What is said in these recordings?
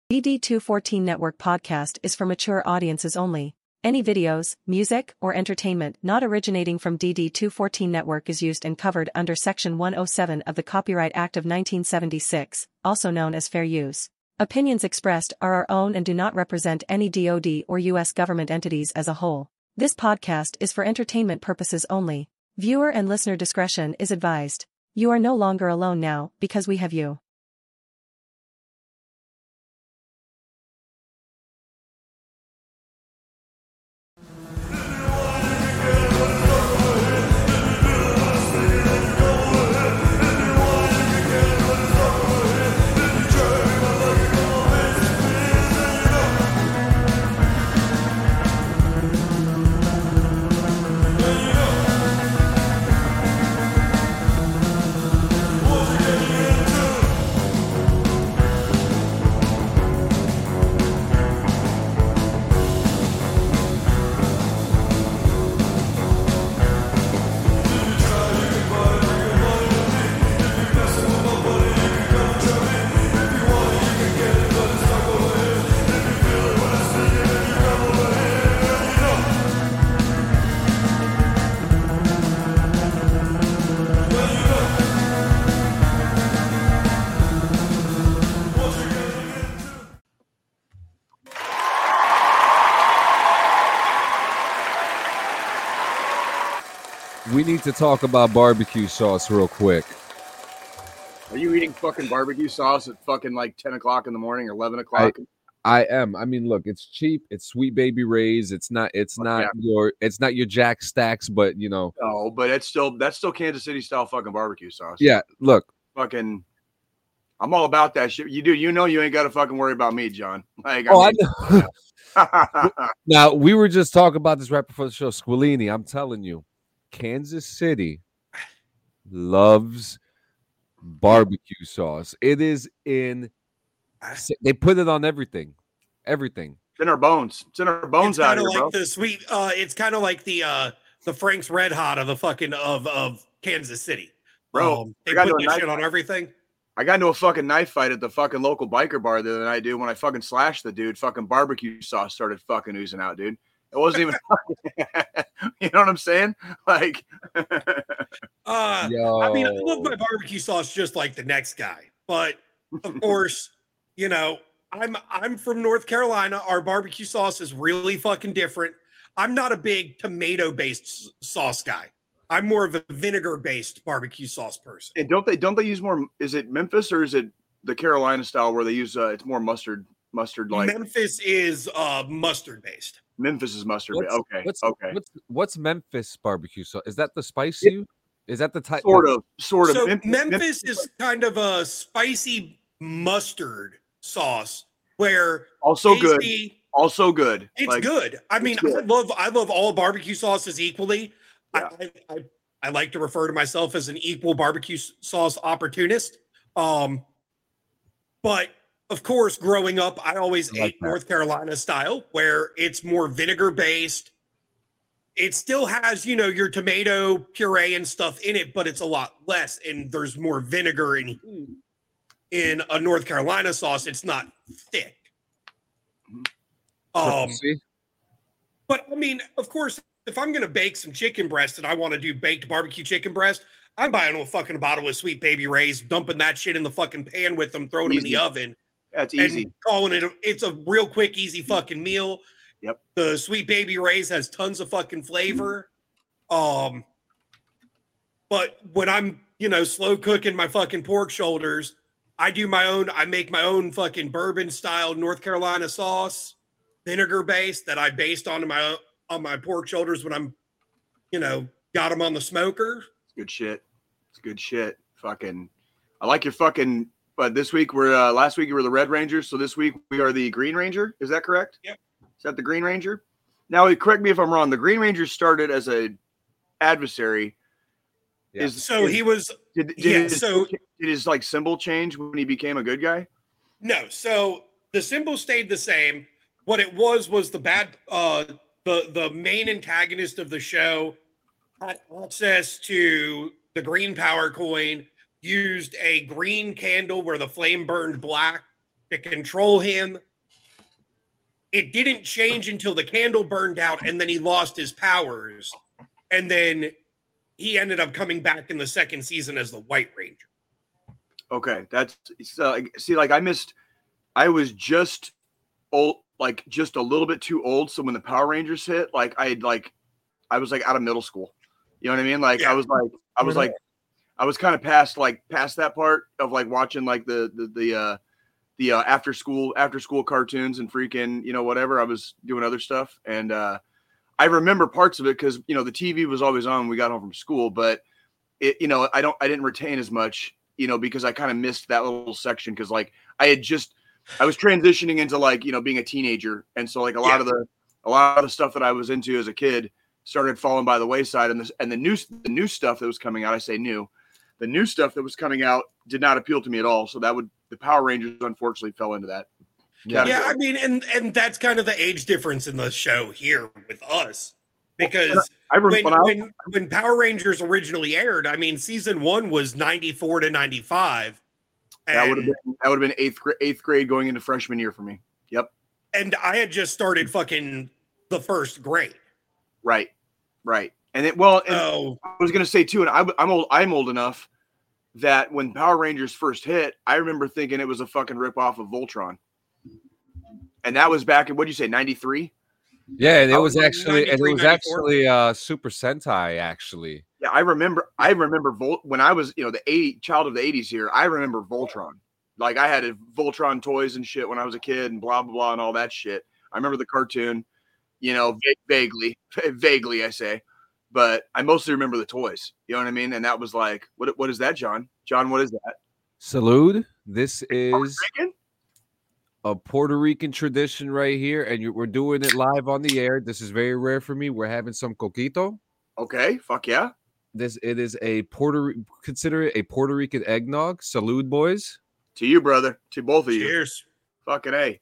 DD214 Network podcast is for mature audiences only. Any videos, music, or entertainment not originating from DD214 Network is used and covered under Section 107 of the Copyright Act of 1976, also known as fair use. Opinions expressed are our own and do not represent any DoD or U.S. government entities as a whole. This podcast is for entertainment purposes only. Viewer and listener discretion is advised. You are no longer alone now, because we have you. We need to talk about barbecue sauce real quick. Are you eating fucking barbecue sauce at fucking like 10 o'clock in the morning or 11 o'clock? I am. I mean, look, it's cheap. It's Sweet Baby Ray's. It's not your Jack Stacks, but you know. No, but that's still Kansas City style fucking barbecue sauce. Yeah, look. Fucking, I'm all about that shit. You know you ain't got to fucking worry about me, John. Like, I know. Now, we were just talking about this right before the show. Squillini, I'm telling you, Kansas City loves barbecue sauce. It is in. They put it on everything. Everything. It's in our bones. It's in our bones out here, like bro. the sweet. It's kind of like the Frank's Red Hot of the fucking of Kansas City, bro. They put that shit on everything. I got into a fucking knife fight at the fucking local biker bar the other night, dude. When I fucking slashed the dude, fucking barbecue sauce started fucking oozing out, dude. It wasn't even, you know what I'm saying? Like, I mean, I love my barbecue sauce just like the next guy, but of course, you know, I'm from North Carolina. Our barbecue sauce is really fucking different. I'm not a big tomato-based sauce guy. I'm more of a vinegar-based barbecue sauce person. And don't they use more? Is it Memphis or is it the Carolina style where they use it's more mustard like? Memphis is mustard based. Memphis is mustard. Okay. What's Memphis barbecue sauce? Is that the spicy? Is that the type? Sort of. So Memphis is kind of a spicy mustard sauce where also good. It's like, good. I mean, good. I love all barbecue sauces equally. Yeah. I like to refer to myself as an equal barbecue sauce opportunist. But of course, growing up, I always ate North Carolina style, where it's more vinegar based. It still has, you know, your tomato puree and stuff in it, but it's a lot less, and there's more vinegar in a North Carolina sauce. It's not thick. But I mean, of course, if I'm gonna bake some chicken breast and I want to do baked barbecue chicken breast, I'm buying a fucking bottle of Sweet Baby Ray's, dumping that shit in the fucking pan with them, throwing them in the oven. That's easy. And calling it's a real quick, easy fucking meal. Yep. The Sweet Baby Ray's has tons of fucking flavor. But when I'm, you know, slow cooking my fucking pork shoulders, I make my own fucking bourbon style North Carolina sauce, vinegar based, that I based on my pork shoulders when I'm, you know, got them on the smoker. It's good shit. Fucking, I like your fucking. But this week last week you were the Red Rangers, so this week we are the Green Ranger. Is that correct? Yep. Is that the Green Ranger? Now, correct me if I'm wrong. The Green Ranger started as a adversary. Yeah. Did his like symbol change when he became a good guy? No. So the symbol stayed the same. What it was the bad the main antagonist of the show had access to the green power coin, used a green candle where the flame burned black to control him. It didn't change until the candle burned out, and then he lost his powers. And then he ended up coming back in the second season as the White Ranger. Okay, that's see, like I was just old, like just a little bit too old. So when the Power Rangers hit, like I was like out of middle school. You know what I mean? Like I was kind of past that part of like watching like the after school cartoons and freaking, you know, whatever. I was doing other stuff, and I remember parts of it because, you know, the TV was always on when we got home from school, but it, you know, I didn't retain as much, you know, because I kind of missed that little section because like I was transitioning into like, you know, being a teenager, and so like a lot of the stuff that I was into as a kid started falling by the wayside, and the new stuff that was coming out, the new stuff that was coming out did not appeal to me at all. So the Power Rangers unfortunately fell into that. Yeah, I mean, and that's kind of the age difference in the show here with us, because when Power Rangers originally aired, I mean, season 1 was 94 to 95. That would have been eighth grade going into freshman year for me. Yep. And I had just started fucking the first grade. Right. And I was gonna say too, and I'm old enough that when Power Rangers first hit, I remember thinking it was a fucking ripoff of Voltron. And that was back in, what'd you say, 93? Yeah, and it was actually Super Sentai, actually. Yeah, I remember when I was, you know, child of the 80s here, I remember Voltron. Like I had Voltron toys and shit when I was a kid and blah, blah, blah, and all that shit. I remember the cartoon, you know, vaguely I say, but I mostly remember the toys, you know what I mean? And that was like, what is that, John? John, what is that? Salud. This is a Puerto Rican tradition right here, and we're doing it live on the air. This is very rare for me. We're having some coquito. Okay, fuck yeah. It is consider it a Puerto Rican eggnog. Salud, boys. To you, brother. To both of you. Cheers. Fucking A.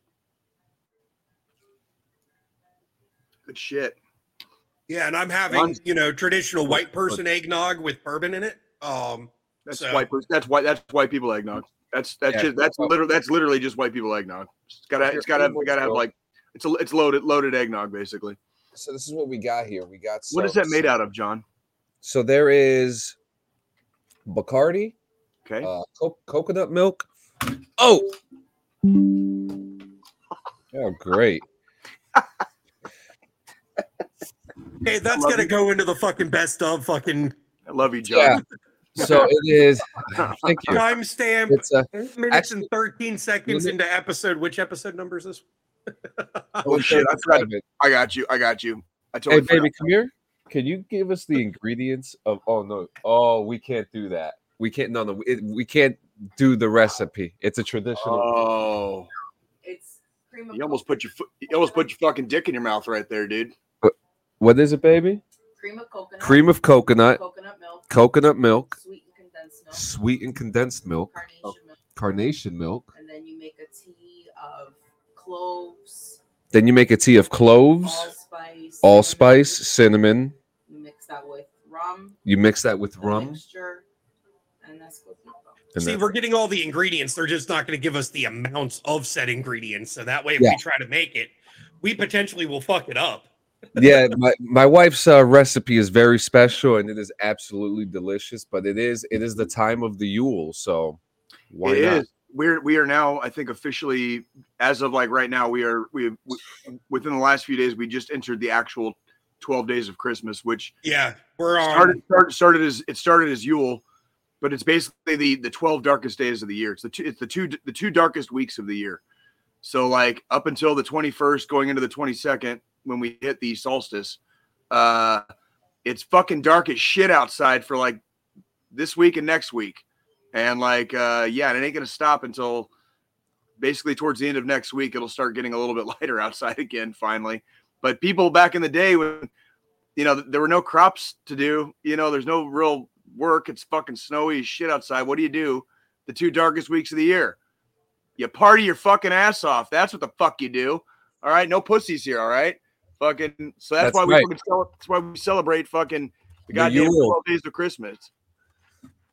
Good shit. Yeah, and I'm having, you know, traditional white person eggnog with bourbon in it. That's white people eggnog. That's literally just white people eggnog. It's gotta have like it's loaded eggnog basically. So this is what we got here. We got what is that made out of, John? So there is Bacardi, okay, coconut milk. Oh, great. Hey, that's gonna go into the fucking best of fucking. I love you, John. Yeah. So it is. Thank you. Timestamp. It's 8 minutes and 13 seconds into episode. Which episode number is this? Oh shit! I got you. I totally hey, baby, come here. Can you give us the ingredients of? Oh no! Oh, we can't do that. We can't. No. We can't do the recipe. It's a traditional. Oh. It's cream of. You almost put your fucking dick in your mouth right there, dude. What is it, baby? Cream of coconut. Cream of coconut. Coconut milk. Sweet and condensed milk. Carnation milk. And then you make a tea of cloves. Allspice, cinnamon. You mix that with rum. Mixture, and that's coquito. See, we're getting all the ingredients. They're just not going to give us the amounts of said ingredients. So that way, if we try to make it, we potentially will fuck it up. Yeah, my wife's recipe is very special, and it is absolutely delicious. But it is the time of the Yule, so why not? Is. We are now, I think, officially, as of like right now, we within the last few days, we just entered the actual 12 days of Christmas, which we're on. started as Yule, but it's basically the 12 darkest days of the year. It's the two darkest weeks of the year. So like up until the 21st, going into the 22nd, when we hit the solstice, it's fucking dark as shit outside for like this week and next week. And like, and it ain't going to stop until basically towards the end of next week. It'll start getting a little bit lighter outside again, finally. But people back in the day when, you know, there were no crops to do, you know, there's no real work. It's fucking snowy as shit outside. What do? The 2 darkest weeks of the year. You party your fucking ass off. That's what the fuck you do. All right. No pussies here. All right. Fucking. So that's why right. That's why we celebrate fucking the goddamn 12 days of Christmas.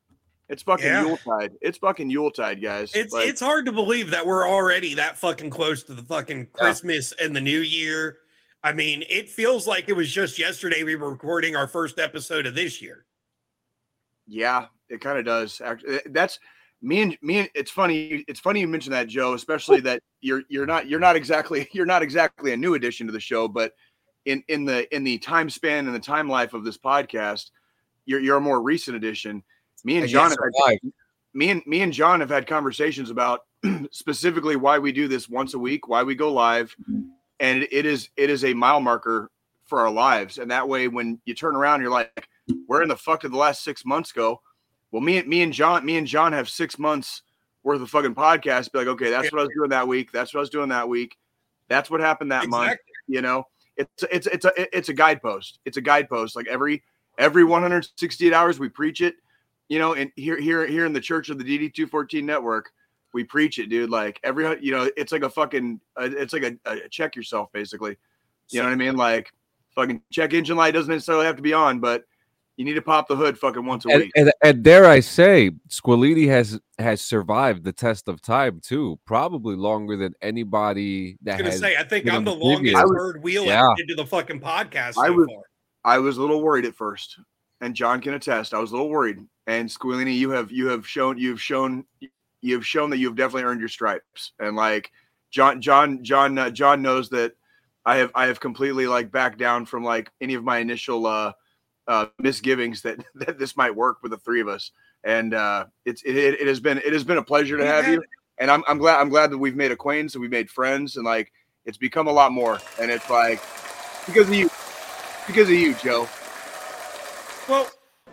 It's fucking Yeah. Yuletide. It's fucking Yuletide, guys. It's hard to believe that we're already that fucking close to the fucking Christmas and the New Year. I mean, it feels like it was just yesterday we were recording our first episode of this year. Yeah, it kind of does. Actually, that's me and it's funny. It's funny you mentioned that, Joe, especially that you're not exactly a new addition to the show, but in the time span and the time life of this podcast, you're a more recent addition. Me and John have had conversations about specifically why we do this once a week, why we go live, and it is a mile marker for our lives. And that way, when you turn around, you're like, where in the fuck did the last 6 months go? Well, me and John have 6 months worth of fucking podcasts. Be like, okay, that's what I was doing that week. That's what I was doing that week. That's what happened that month. You know, it's a guidepost. It's a guidepost. Like every 168 hours, we preach it. You know, and here in the Church of the DD214 Network, we preach it, dude. Like it's like a fucking, it's like a check yourself, basically. You know what I mean? Like fucking check engine light doesn't necessarily have to be on, but you need to pop the hood fucking once a week. And dare I say, Squilini has survived the test of time too, probably longer than anybody that I was has. gonna say, I think I'm the longest third wheel into the fucking podcast so far. I was a little worried at first, and John can attest. I was a little worried. And Squilini, you have shown that you've definitely earned your stripes. And like John knows that I have completely like backed down from like any of my initial misgivings that this might work with the three of us. And it has been a pleasure to have you. And I'm glad that we've made acquaintance and we've made friends, and like it's become a lot more. And it's like because of you, Joe. Well,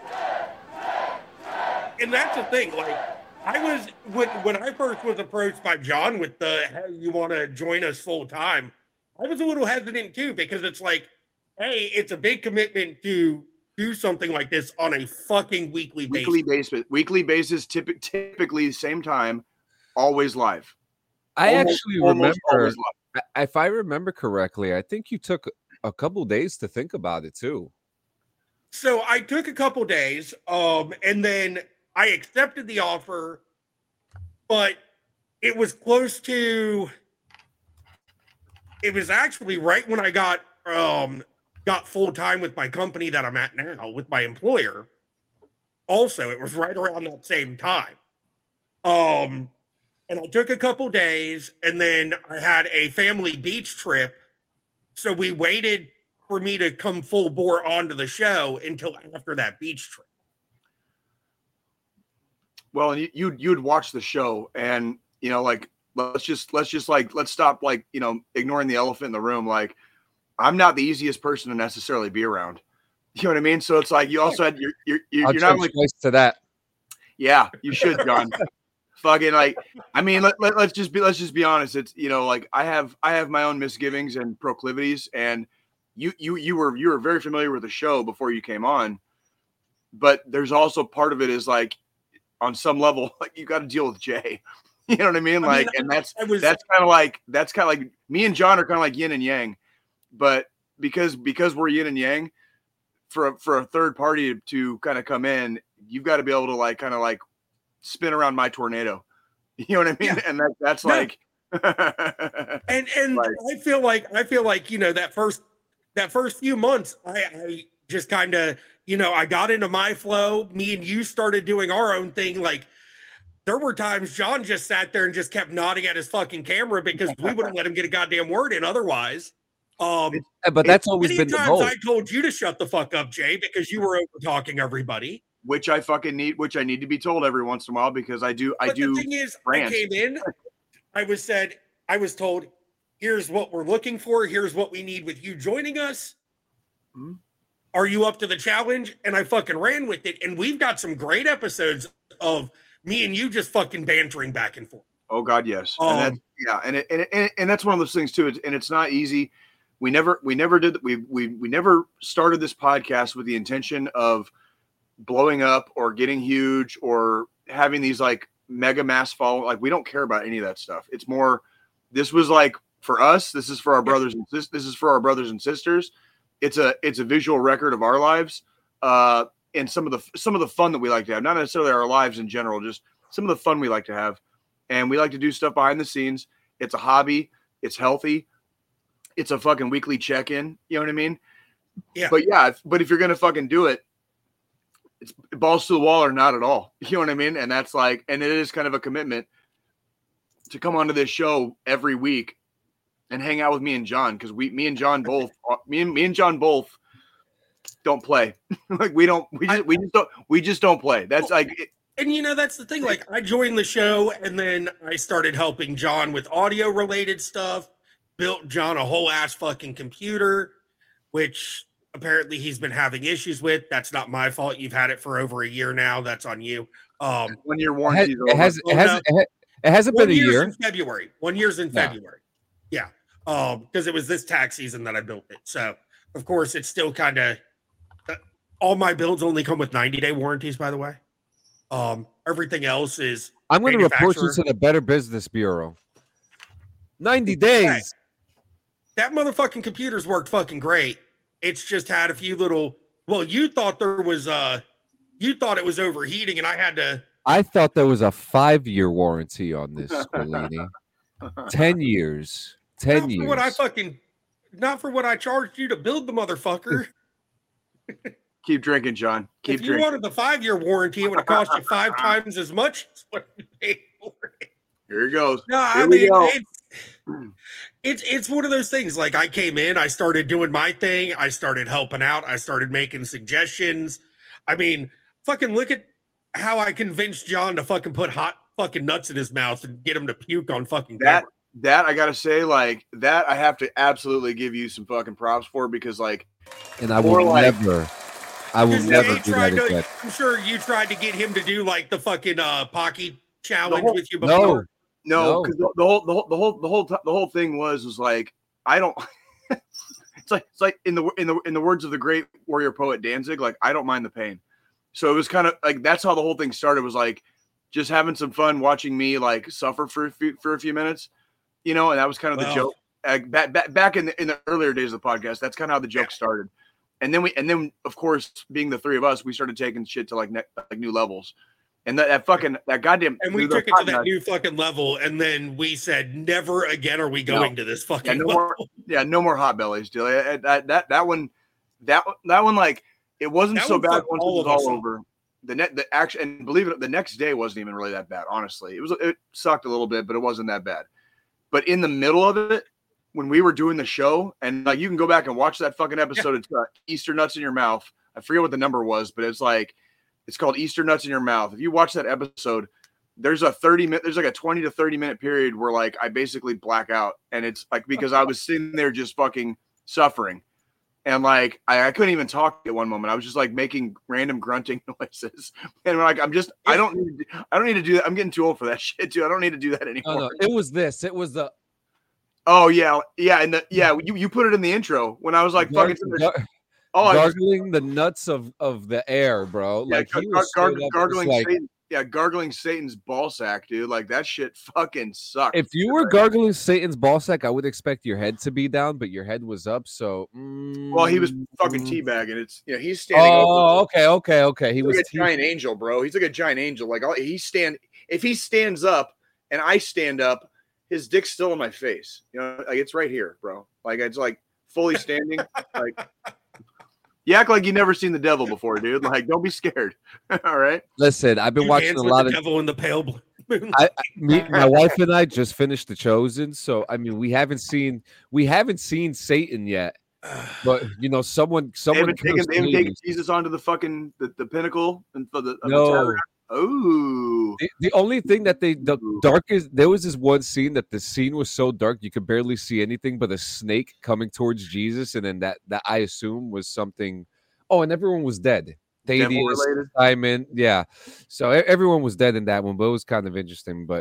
and that's the thing. Like, I was when I first was approached by John with the "Hey, you want to join us full time?" I was a little hesitant too, because it's like, hey, it's a big commitment to do something like this on a fucking weekly basis. Typically same time, always live. I actually remember, if I remember correctly, I think you took a couple days to think about it too. So I took a couple days, and then I accepted the offer, but it was close to. It was actually right when I got full time with my company that I'm at now with my employer. Also, it was right around that same time. And I took a couple days, and then I had a family beach trip. So we waited for me to come full bore onto the show until after that beach trip. Well, and you'd watch the show, and you know, like let's stop like, you know, ignoring the elephant in the room. Like, I'm not the easiest person to necessarily be around. You know what I mean? So it's like you also had you're not like close to that. Yeah, you should, John. Fucking like, I mean, let's just be honest. It's, you know, like I have my own misgivings and proclivities, and you were very familiar with the show before you came on, but there's also part of it is like on some level, like you got to deal with Jay. You know what I mean? Like, and that's kind of like me and John are kind of like yin and yang, but because we're yin and yang, for a third party to kind of come in, you've got to be able to like kind of like spin around my tornado. You know what I mean? Yeah. And that's like and like, I feel like, you know, that first few months, I just kind of, you know, I got into my flow. Me and you started doing our own thing. Like, there were times John just sat there and just kept nodding at his fucking camera because we wouldn't let him get a goddamn word in otherwise. But that's always been the goal. I told you to shut the fuck up, Jay, because you were over talking everybody. Which I need to be told every once in a while, because I do. The thing is, I came in, I was told, here's what we're looking for. Here's what we need with you joining us. Mm-hmm. Are you up to the challenge? And I fucking ran with it. And we've got some great episodes of me and you just fucking bantering back and forth. Oh God, yes. And that's one of those things too. And it's not easy. We never started this podcast with the intention of blowing up or getting huge or having these like mega mass follow. Like, we don't care about any of that stuff. It's more, this was like for us, this is for our brothers and this is for our brothers and sisters. It's a visual record of our lives in and some of the fun that we like to have, not necessarily our lives in general, just some of the fun we like to have. And we like to do stuff behind the scenes. It's a hobby. It's healthy. It's a fucking weekly check-in. You know what I mean? Yeah. But if you're going to fucking do it, it's balls to the wall or not at all. You know what I mean? And that's like, and it is kind of a commitment to come onto this show every week and hang out with me and John. Cause me and John both don't play. Like we just don't play. That's like, and you know, that's the thing. Like I joined the show and then I started helping John with audio related stuff, built John a whole ass fucking computer, which apparently he's been having issues with. That's not my fault. You've had it for over a year now. That's on you. 1 year warranty. It hasn't been a year. In February. 1 year's in February. Yeah. Because it was this tax season that I built it. So of course it's still kind of all my builds only come with 90-day warranties, by the way. Everything else is I'm going to report you to the Better Business Bureau. 90 days. Hey, that motherfucking computer's worked fucking great. It's just had a few little. Well, you thought there was you thought it was overheating, and I thought there was a 5-year warranty on this, Squillini. 10 years. 10 years. Not for what I charged you to build the motherfucker. Keep drinking, John. Keep drinking. If you wanted the 5-year warranty, it would have cost you 5 times as much as what you paid for it. Here it goes. No, I mean, it's one of those things. Like I came in, I started doing my thing. I started helping out. I started making suggestions. I mean, fucking look at how I convinced John to fucking put hot fucking nuts in his mouth and get him to puke on fucking camera. That I gotta say, like that I have to absolutely give you some fucking props for, because like, and I will never do that again. I'm sure you tried to get him to do like the fucking Pocky challenge with you before. No, because the whole thing was like, I don't. it's like in the words of the great warrior poet Danzig, like I don't mind the pain. So it was kind of like that's how the whole thing started. Was like just having some fun watching me like suffer for a few minutes, you know. And that was kind of the joke. Back in the earlier days of the podcast, that's kind of how the joke started. And then of course, being the three of us, we started taking shit to like new levels. And that goddamn. And we took it to that new fucking level, and then we said, never again are we going to this fucking level. No more hot bellies, dude. That one, like it wasn't so bad once it was all over. And believe it, the next day wasn't even really that bad. Honestly, it sucked a little bit, but it wasn't that bad. But in the middle of it, when we were doing the show, and like you can go back and watch that fucking episode. It's Easter nuts in your mouth. I forget what the number was, but it's called Easter nuts in your mouth. If you watch that episode, there's like a 20 to 30 minute period where like I basically black out, and it's like because I was sitting there just fucking suffering, and like I couldn't even talk at one moment. I was just like making random grunting noises, and like I don't need to do that. I'm getting too old for that shit, dude. I don't need to do that anymore. No. It was the. Oh yeah, and you put it in the intro when I was like fucking. Gargling the nuts of the air, bro. Yeah, like he was gargling like, Satan. Yeah, gargling Satan's ballsack, dude. Like that shit fucking sucked. If you were gargling Satan's ballsack, I would expect your head to be down, but your head was up. So, well, he was fucking teabagging. It's he's standing. Oh, okay. He was like a giant angel, bro. He's like a giant angel. Like if he stands up and I stand up, his dick's still in my face. You know, like it's right here, bro. Like it's like fully standing. Like. You act like you never seen the devil before, dude. Like, don't be scared. All right. Listen, I've been watching a lot of Devil in the Pale Moon. My wife and I just finished The Chosen, so I mean, we haven't seen Satan yet. But you know, someone they haven't taken Jesus onto the fucking the pinnacle and for the no. Oh, the only thing that the darkest, there was this one scene that the scene was so dark you could barely see anything but a snake coming towards Jesus, and then that I assume was something. Oh, and everyone was dead. Thaddeus, Simon, yeah. So everyone was dead in that one, but it was kind of interesting. But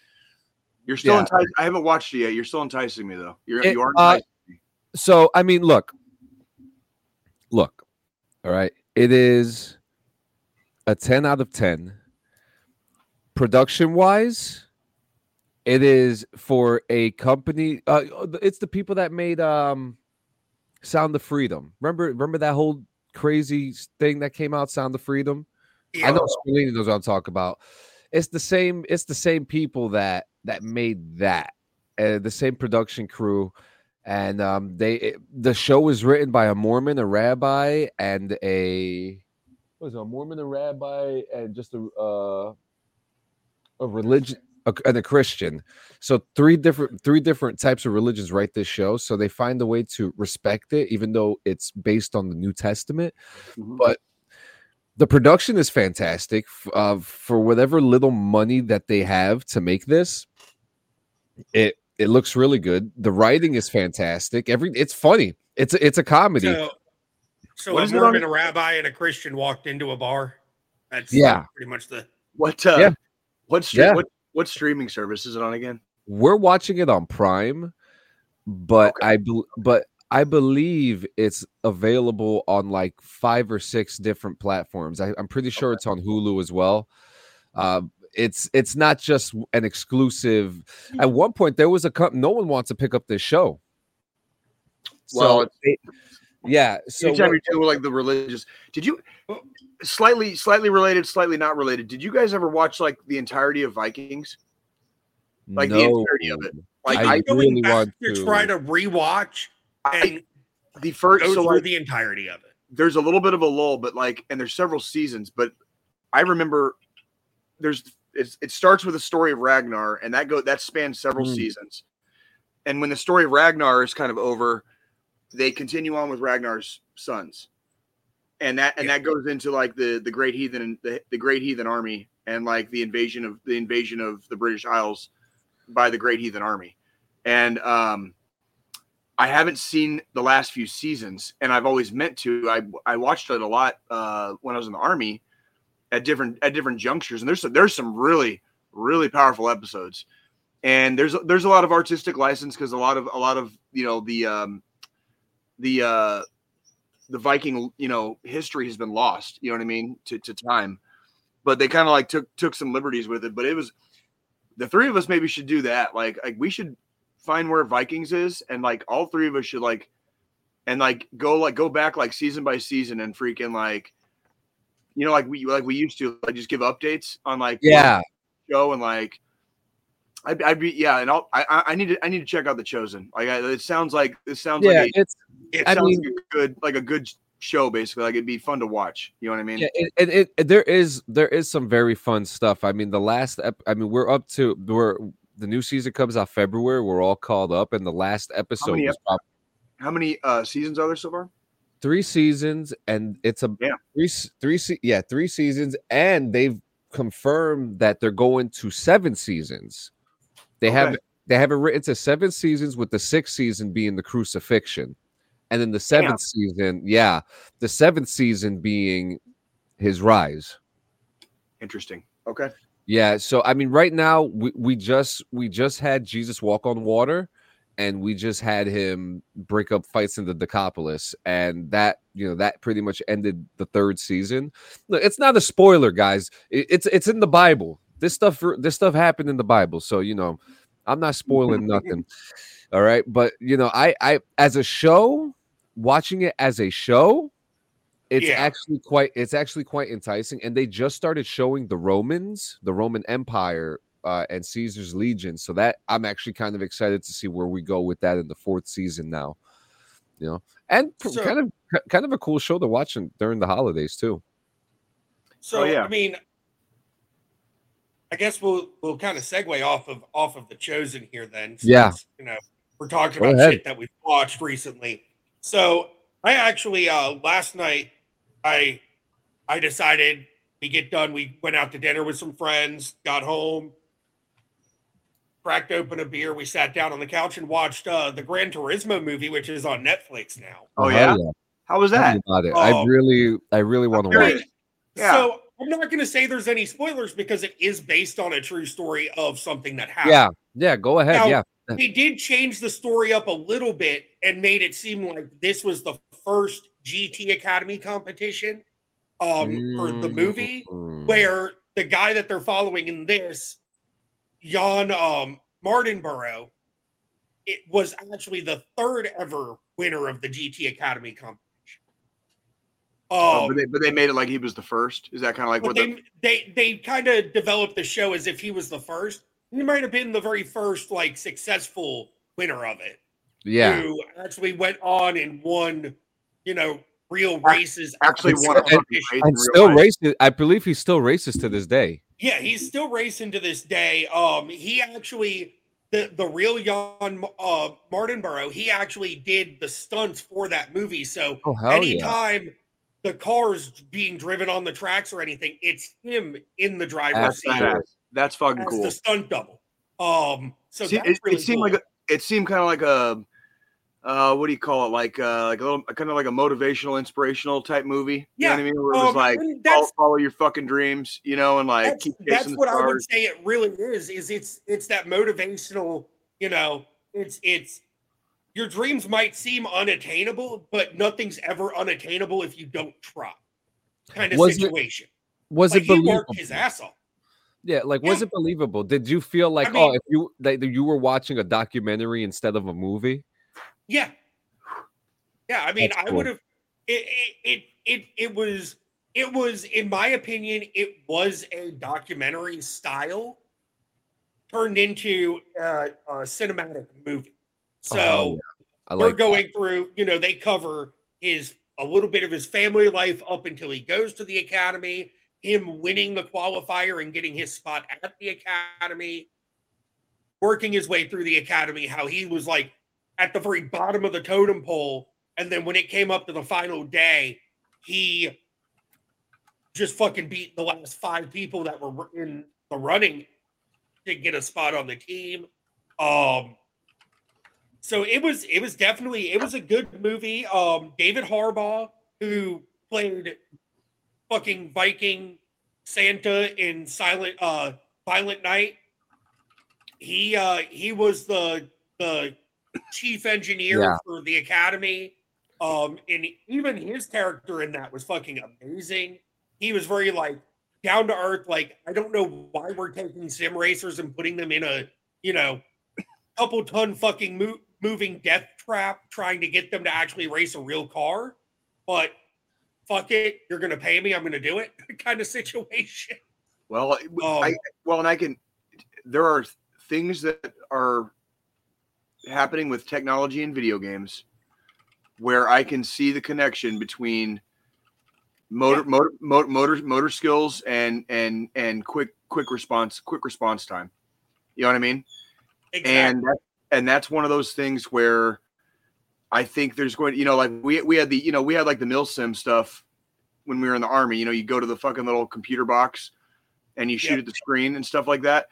you're still enticed. I haven't watched it yet. You're still enticing me though. You are enticing me. So I mean, look. All right, it is a 10 out of 10. Production wise, it is for a company. It's the people that made Sound of Freedom. Remember that whole crazy thing that came out, Sound of Freedom. Yeah. I know Squilini knows what I'm talking about. It's the same people that made that, the same production crew, and the show was written by a Mormon, a rabbi, and a Mormon, a rabbi, and just a religion and a Christian. So three different types of religions write this show. So they find a way to respect it, even though it's based on the New Testament. Mhm. But the production is fantastic for whatever little money that they have to make this. It looks really good. The writing is fantastic. It's funny. It's a comedy. So What a is it on Mormon, it? a rabbi, and a Christian walked into a bar. That's Yeah. pretty much the. What Yeah. what streaming service is it on again? We're watching it on Prime, but I believe it's available on like 5 or 6 different platforms. I'm pretty sure it's on Hulu as well. It's not just an exclusive. At one point, there was a company. No one wants to pick up this show. Well, yeah. So anytime you're doing like the religious, did you slightly related, slightly not related? Did you guys ever watch like the entirety of Vikings? Like the entirety of it? Like I going really back want to try to rewatch and the first go so through like, the entirety of it. there's a little bit of a lull, but like, and there's several seasons, but I remember it starts with the story of Ragnar, and that spans several seasons. And when the story of Ragnar is kind of over, they continue on with Ragnar's sons, and that goes into like the great heathen and the great heathen army, and like the invasion of the British Isles by the great heathen army. And I haven't seen the last few seasons, and I've always meant to. I watched it a lot when I was in the army at different junctures, and there's some really powerful episodes, and there's a lot of artistic license because a lot of the Viking history has been lost, you know what I mean, to time, but they kind of like took some liberties with it. But it was the three of us maybe should do that. Like we should find where Vikings is, and like all three of us should go back like season by season and freaking like we used to like just give updates on like show, and like I'd be and I need to check out The Chosen. Like it sounds like a good show basically. Like it'd be fun to watch. You know what I mean? Yeah, there is some very fun stuff. I mean, we're up to the new season comes out February. We're all called up, and the last episode how many seasons are there so far? 3 seasons, and it's three seasons, and they've confirmed that they're going to 7 seasons. They have it written to 7 seasons, with the 6th season being the crucifixion, and then the 7th season being his rise. Interesting. Okay. Yeah. So I mean, right now we just had Jesus walk on water, and we just had him break up fights in the Decapolis, and that pretty much ended the 3rd season. Look, it's not a spoiler, guys. It's in the Bible. This stuff happened in the Bible, so I'm not spoiling nothing. All right, but I as a show, watching it as a show, it's actually quite enticing. And they just started showing the Roman Empire and Caesar's Legion, so that I'm actually kind of excited to see where we go with that in the 4th season now. And kind of a cool show to watch during the holidays too. So I mean, I guess we'll kind of segue off of The Chosen here then. Since, we're talking about shit that we've watched recently. So I actually last night I decided we get done. We went out to dinner with some friends, got home, cracked open a beer. We sat down on the couch and watched the Gran Turismo movie, which is on Netflix now. Oh yeah? How was that? I really want to watch it. Yeah. So I'm not going to say there's any spoilers because it is based on a true story of something that happened. Yeah. Go ahead. Now, they did change the story up a little bit and made it seem like this was the first GT Academy competition for the movie, where the guy that they're following in this, Jan Mardenborough, it was actually the 3rd ever winner of the GT Academy competition. But they made it like he was the first. Is that kind of like what they kind of developed the show as if he was the first. He might have been the very first like successful winner of it. Yeah, who actually went on and won, real races. Actually won a fucking race and still races. I believe he still races to this day. Yeah, he's still racing to this day. He actually the real Jan Martinborough, he actually did the stunts for that movie. So anytime the car's being driven on the tracks or anything, it's him in the driver's seat. That's fucking cool. The stunt double. So it seemed cool. It seemed kind of like a what do you call it? Like a little kind of like a motivational, inspirational type movie. Yeah. You know what I mean? Where it was like follow your fucking dreams, and like keep chasing that's what the stars. I would say it really is it's that motivational, it's your dreams might seem unattainable, but nothing's ever unattainable if you don't try. Kind of situation. Was it believable? He worked his ass off. Yeah, was it believable? Did you feel like, if you were watching a documentary instead of a movie? Yeah. Yeah, I mean, I would have it was in my opinion, it was a documentary style turned into a cinematic movie. So we're going through, they cover a little bit of his family life up until he goes to the academy, him winning the qualifier and getting his spot at the academy, working his way through the academy, how he was like at the very bottom of the totem pole. And then when it came up to the final day, he just fucking beat the last 5 people that were in the running to get a spot on the team. So it was a good movie. David Harbaugh, who played fucking Viking Santa in Violent Night, he was the chief engineer for the academy. And even his character in that was fucking amazing. He was very like down to earth. Like, I don't know why we're taking sim racers and putting them in a, couple ton fucking moving death trap, trying to get them to actually race a real car. But fuck it, you're going to pay me, I'm going to do it kind of situation. Well, there are things that are happening with technology and video games where I can see the connection between motor skills and quick response time. You know what I mean? Exactly. And that's one of those things where I think there's going to, like we had like the MilSim stuff when we were in the Army. You go to the fucking little computer box and you shoot at the screen and stuff like that.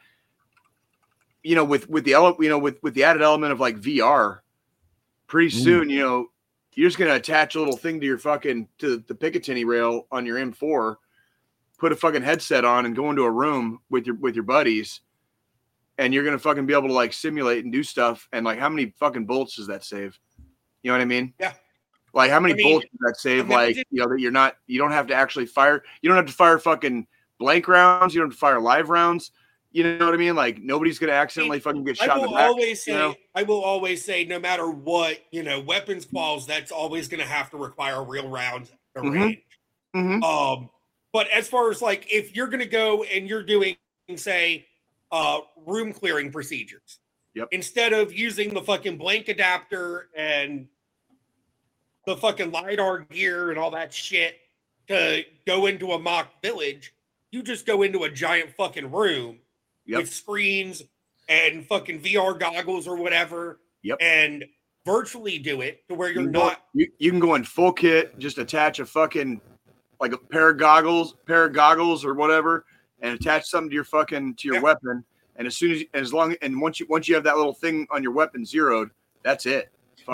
With the added element of like VR, pretty soon, you're just gonna attach a little thing to your fucking to the Picatinny rail on your M4, put a fucking headset on, and go into a room with your buddies, and you're gonna fucking be able to like simulate and do stuff. And like, how many fucking bullets does that save? You know what I mean? Yeah. Like, how many bullets does that save? That you don't have to actually fire. You don't have to fire fucking blank rounds. You don't have to fire live rounds. You know what I mean? Like, nobody's going to accidentally fucking get shot in the back. I will always say, no matter what, weapons quals, that's always going to have to require real rounds at the range. Mm-hmm. But as far as like, if you're going to go and you're doing, say, room clearing procedures, instead of using the fucking blank adapter and the fucking LiDAR gear and all that shit to go into a mock village, you just go into a giant fucking room with screens and fucking VR goggles or whatever, and virtually do it to where you're not. You can go in full kit, just attach a fucking like a pair of goggles or whatever, and attach something to your weapon. And once you have that little thing on your weapon zeroed, that's it.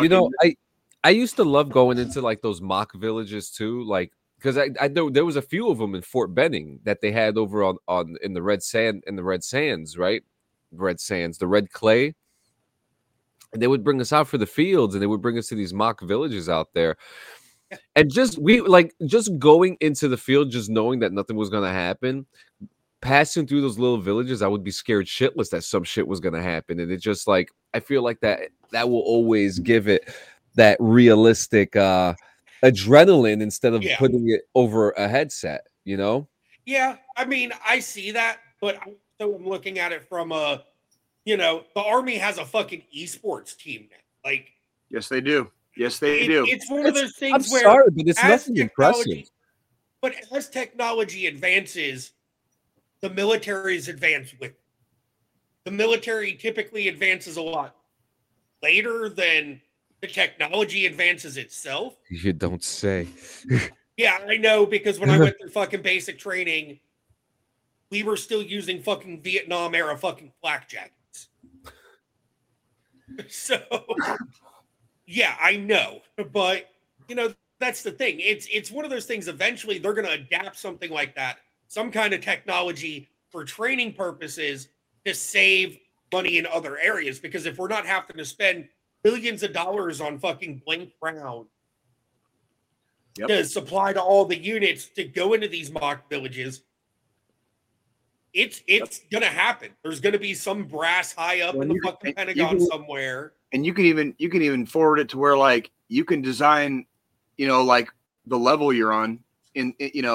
I used to love going into like those mock villages too, like. Because I know there was a few of them in Fort Benning that they had over on in the Red Sands, right? The red clay. And they would bring us out for the fields, and they would bring us to these mock villages out there. And just going into the field, just knowing that nothing was gonna happen, passing through those little villages, I would be scared shitless that some shit was gonna happen. And it's just like I feel like that will always give it that realistic adrenaline instead of Yeah. putting it over a headset, you know? Yeah, I mean, I see that, but I'm looking at it from the Army has a fucking esports team now. Like, Yes, they do. Yes, they do. it's one of those I'm things where, sorry, but it's as nothing impressive. but as technology advances, the military's advance with it. The military typically advances a lot later than the technology advances itself. You don't say. Yeah, I know, because when I went through fucking basic training, we were still using fucking Vietnam era fucking flak jackets. So, yeah, I know, but that's the thing. It's one of those things. Eventually, they're going to adapt something like that, some kind of technology for training purposes to save money in other areas. Because if we're not having to spend billions of dollars on fucking blank round to supply to all the units to go into these mock villages, it's gonna happen. There's gonna be some brass high up in the fucking Pentagon somewhere. And you can even forward it to where like you can design, like the level you're on in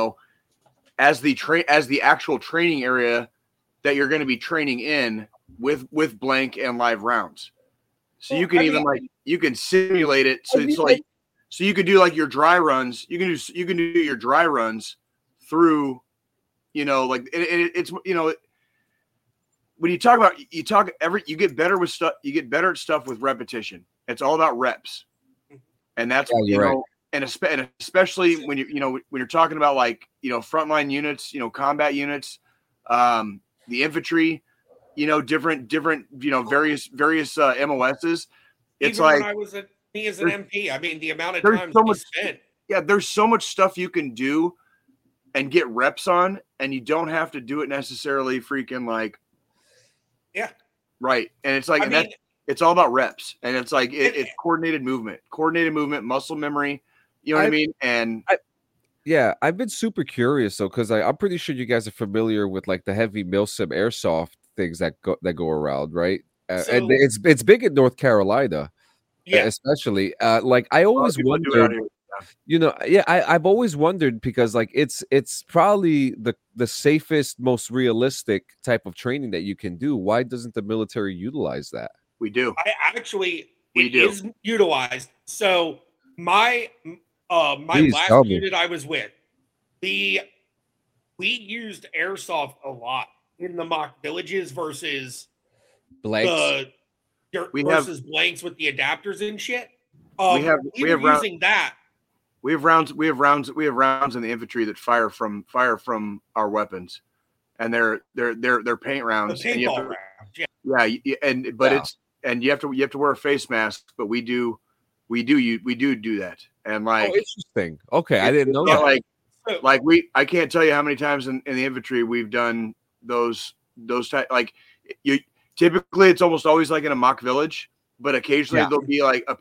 as the actual training area that you're going to be training in with blank and live rounds. So you can you can simulate it. So it's like, so you could do like your dry runs. You can do your dry runs through, like it's when you talk about you get better with stuff. You get better at stuff with repetition. It's all about reps, and that's right. And especially when when you're talking about like frontline units, combat units, the infantry, different various MOSs. It's even like when I was me as an MP, I mean, the amount of time so much spent. Yeah, there's so much stuff you can do and get reps on, and you don't have to do it necessarily freaking like. Yeah. Right. And it's like, it's all about reps, and it's like, it's coordinated movement, muscle memory. You know what I mean? And yeah, I've been super curious though, because I'm pretty sure you guys are familiar with like the heavy milsim airsoft things that go around, right? And it's big in North Carolina, especially. Like I always wondered, I've always wondered, because like it's probably the safest, most realistic type of training that you can do. Why doesn't the military utilize that? We do. It is utilized. So my last unit I was with, we used airsoft a lot in the mock villages versus blanks. Versus blanks with the adapters and shit. We have using that. We have rounds in the infantry that fire from our weapons, and they're paint rounds. The paintball rounds. But you have to wear a face mask, but we do that. And like, interesting. Okay, I didn't know that. I can't tell you how many times in the infantry we've done those type. Like, typically it's almost always like in a mock village, but occasionally it'll be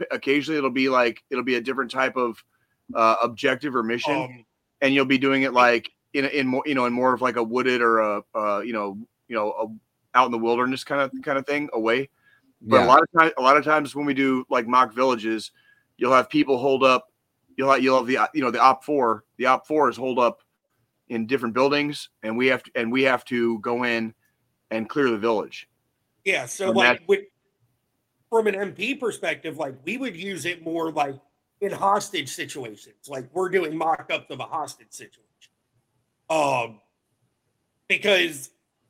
a different type of objective or mission, and you'll be doing it like in more of like a wooded or a out in the wilderness kind of thing away. But a lot of times when we do like mock villages, you'll have people hold up. You'll have the OP4. The OP4 is hold up in different buildings, and we have to go in and clear the village. Yeah. So from an MP perspective, like we would use it more like in hostage situations, like we're doing mock-ups of a hostage situation. Because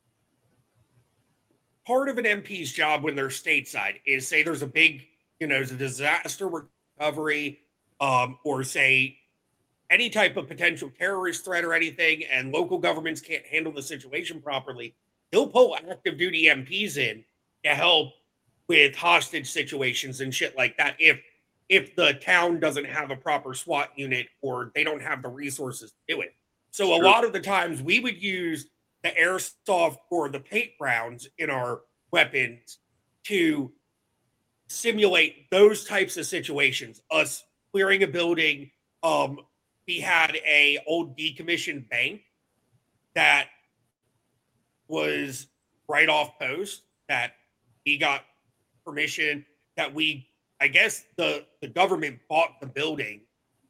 part of an MP's job when they're stateside is, say there's a big, there's a disaster recovery, or say any type of potential terrorist threat or anything, and local governments can't handle the situation properly, they'll pull active duty MPs in to help with hostage situations and shit like that. If the town doesn't have a proper SWAT unit or they don't have the resources to do it. So a lot of the times we would use the airsoft or the paint rounds in our weapons to simulate those types of situations. Us clearing a building. We had a old decommissioned bank that was right off post that we got permission that I guess the government bought the building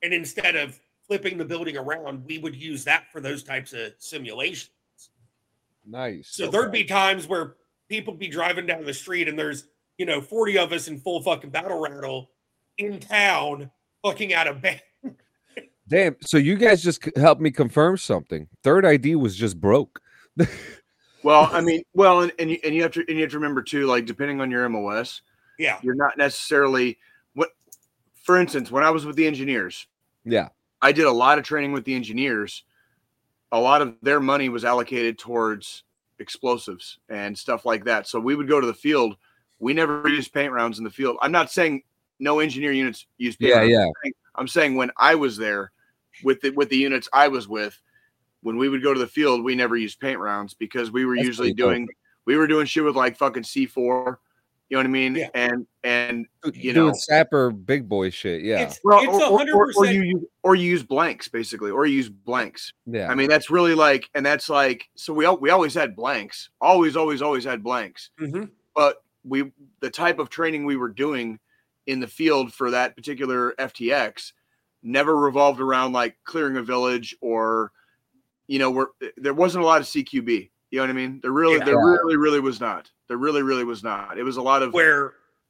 And instead of flipping the building around, we would use that for those types of simulations. Nice. So there'd be times where people would be driving down the street and there's, 40 of us in full fucking battle rattle in town fucking out of bed. Damn. So you guys just helped me confirm something. Third ID was just broke. Well, I mean, and you have to remember too, like depending on your MOS, Yeah. you're not necessarily for instance, when I was with the engineers, Yeah. I did a lot of training with the engineers. A lot of their money was allocated towards explosives and stuff like that. So we would go to the field. We never used paint rounds in the field. I'm not saying no engineer units use paint rounds. Yeah. I'm saying when I was there with the units I was with, when we would go to the field, we never used paint rounds because we were usually doing shit with like fucking C4. You know what I mean? Yeah. And doing sapper big boy shit. Yeah. It's 100%. Or you use blanks basically, or you use blanks. Yeah. I mean, that's really like, and that's like, so we always had blanks, always had blanks. Mm-hmm. But the type of training we were doing in the field for that particular FTX never revolved around like clearing a village or, there wasn't a lot of CQB. You know what I mean? There really was not. There really was not. It was a lot of where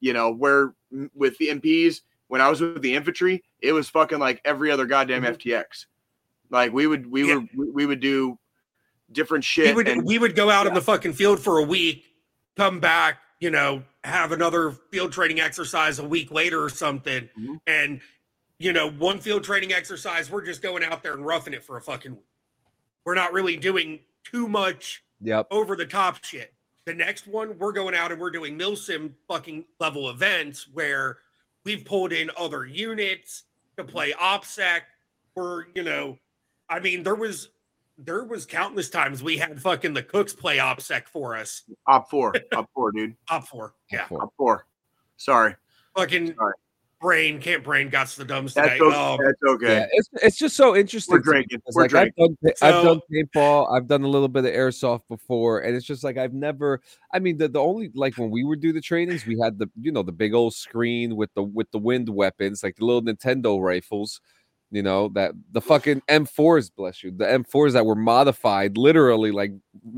with the MPs, when I was with the infantry, it was fucking like every other goddamn FTX. Like we would do different shit. We would go out in the fucking field for a week, come back, have another field training exercise a week later or something. Mm-hmm. And, one field training exercise, we're just going out there and roughing it for a fucking week. We're not really doing too much over the top shit. The next one, we're going out and we're doing milsim fucking level events where we've pulled in other units to play OPSEC. We're, I mean, there was countless times we had fucking the cooks play OPSEC for us. OP4, dude. OP4, yeah. OP4. Sorry. Fucking Sorry. Brain got to the dumbs today. That's okay. Yeah, it's just so interesting. We're drinking. I've done paintball. I've done a little bit of airsoft before, and it's just like I've never. I mean, the only like when we would do the trainings, we had the the big old screen with the wind weapons, like the little Nintendo rifles. That the fucking M4s, bless you, the M4s that were modified, literally like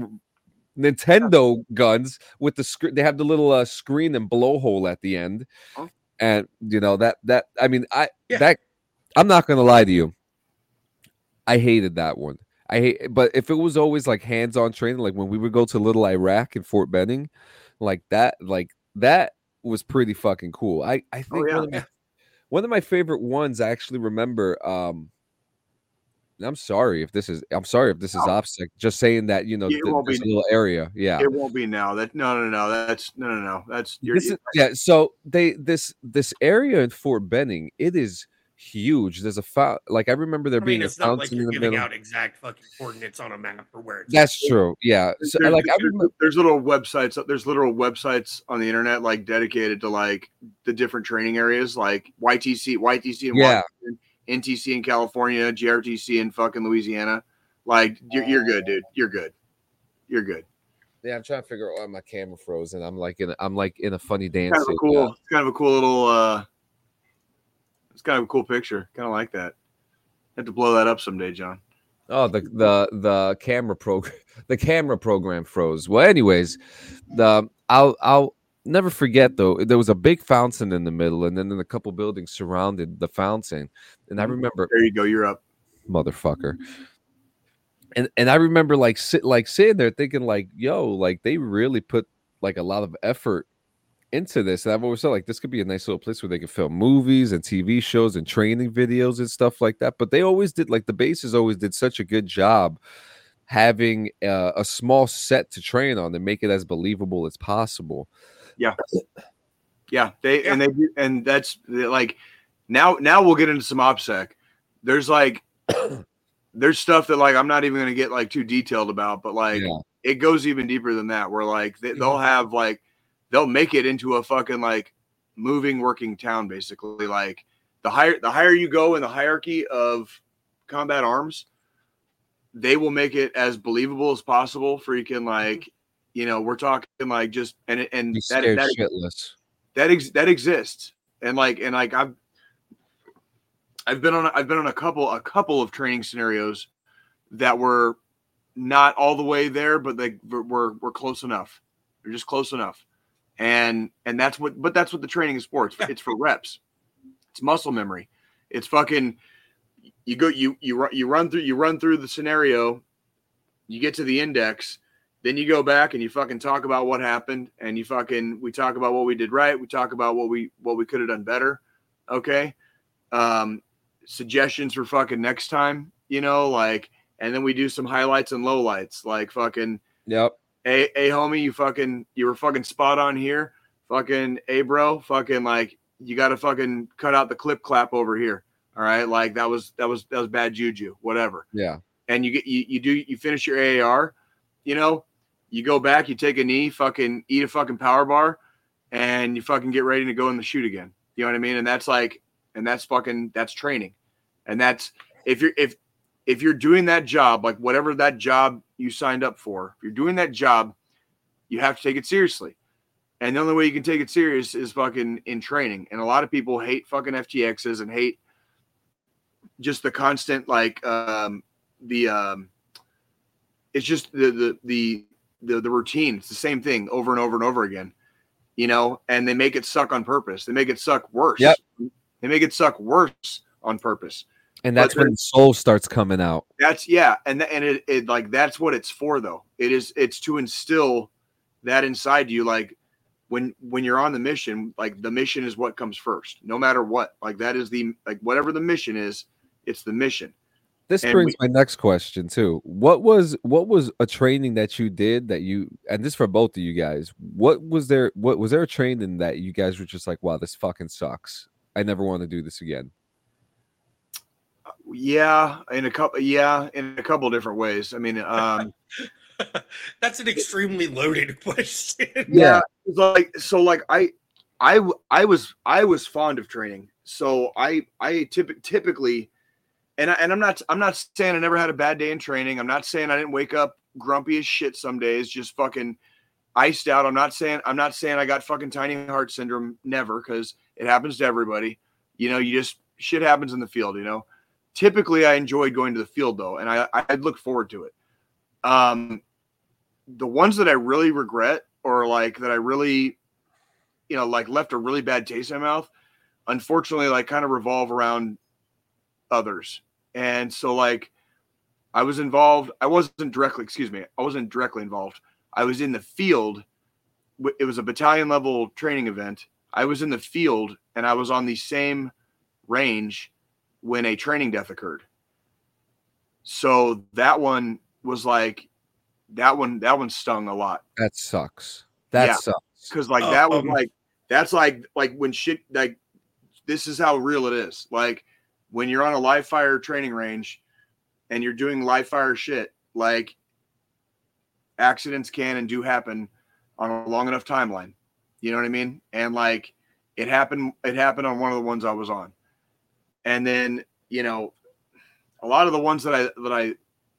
Nintendo guns with the screen. They have the little screen and blowhole at the end. Huh? And that I mean I'm not gonna lie to you. I hated that one. But if it was always like hands-on training, like when we would go to Little Iraq in Fort Benning, like that was pretty fucking cool. I think one of my favorite ones I actually remember. I'm sorry if this is OPSEC. Just saying that this little area. Yeah, it won't be now. That no. That's no. That's So this area in Fort Benning, it is huge. There's a like I remember there being. It's not like you're giving out exact fucking coordinates on a map or where it's. That's true. Yeah. So there's little websites. There's literal websites on the internet like dedicated to like the different training areas, like YTC in Washington. NTC in California, GRTC in fucking Louisiana. Like you're good, dude. You're good. Yeah, I'm trying to figure out why my camera froze, and I'm like in a funny dance. It's kind of a cool little. It's kind of a cool picture. Kind of like that. Have to blow that up someday, John. Oh, the camera program froze. Well, anyways, I'll never forget though. There was a big fountain in the middle, and then a couple buildings surrounded the fountain. And I remember, there you go, you're up, motherfucker. And I remember sitting there thinking like, yo, like they really put like a lot of effort into this. And I've always thought like this could be a nice little place where they could film movies and TV shows and training videos and stuff like that. But they always did the bases always did such a good job having a small set to train on and make it as believable as possible. Yeah. And that's like now we'll get into some OPSEC. There's like there's stuff that like I'm not even gonna get like too detailed about, but like it goes even deeper than that. Where like they'll have like they'll make it into a fucking like moving working town basically. Like the higher you go in the hierarchy of combat arms, they will make it as believable as possible. Freaking like. We're talking like just and that exists, and like I've been on a couple of training scenarios that were not all the way there, but they were close enough. They're just close enough. And that's what the training is for. It's for reps. It's muscle memory. It's fucking you run through the scenario, you get to the index, then you go back and you fucking talk about what happened, and we talk about what we did right, we talk about what we could have done better. Okay. Suggestions for fucking next time, like, and then we do some highlights and lowlights, like fucking Yep. Hey homie, you were fucking spot on here. Fucking hey bro, fucking like you gotta fucking cut out the clip clap over here. All right, like that was bad juju, whatever. Yeah. And you finish your AAR, you go back, you take a knee, fucking eat a fucking power bar, and you fucking get ready to go in the shoot again. You know what I mean? And that's training. And that's if you're doing that job, like whatever that job you signed up for, if you're doing that job, you have to take it seriously. And the only way you can take it serious is fucking in training. And a lot of people hate fucking FTXs and hate just the constant, like, it's just the routine. It's the same thing over and over and over again, and they make it suck on purpose. They make it suck worse. Yep. They make it suck worse on purpose. And that's when the soul starts coming out. That's and it like that's what it's for though. It's to instill that inside you, like when you're on the mission, like the mission is what comes first, no matter what. Like that is whatever the mission is, it's the mission. This brings my next question too. What was a training that you did and this for both of you guys, was there a training that you guys were just like, wow, this fucking sucks, I never want to do this again? Yeah, in a couple different ways. I mean, that's an extremely loaded question. Yeah. I was fond of training. So I typically, and I'm not saying I never had a bad day in training. I'm not saying I didn't wake up grumpy as shit some days, just fucking iced out. I'm not saying I got fucking tiny heart syndrome. Never, because it happens to everybody. Shit happens in the field, Typically, I enjoyed going to the field, though, and I'd look forward to it. The ones that I really regret, or like that I really, like left a really bad taste in my mouth, unfortunately, like kind of revolve around others. And so, like, I wasn't directly involved. I was in the field. It was a battalion level training event. I was in the field, and I was on the same range when a training death occurred. So that one was like, that one stung a lot. That sucks. That sucks. Cause like that was like, that's like when shit, like this is how real it is. Like when you're on a live fire training range and you're doing live fire shit, like accidents can and do happen on a long enough timeline. You know what I mean? And like it happened on one of the ones I was on. And then, a lot of the ones that I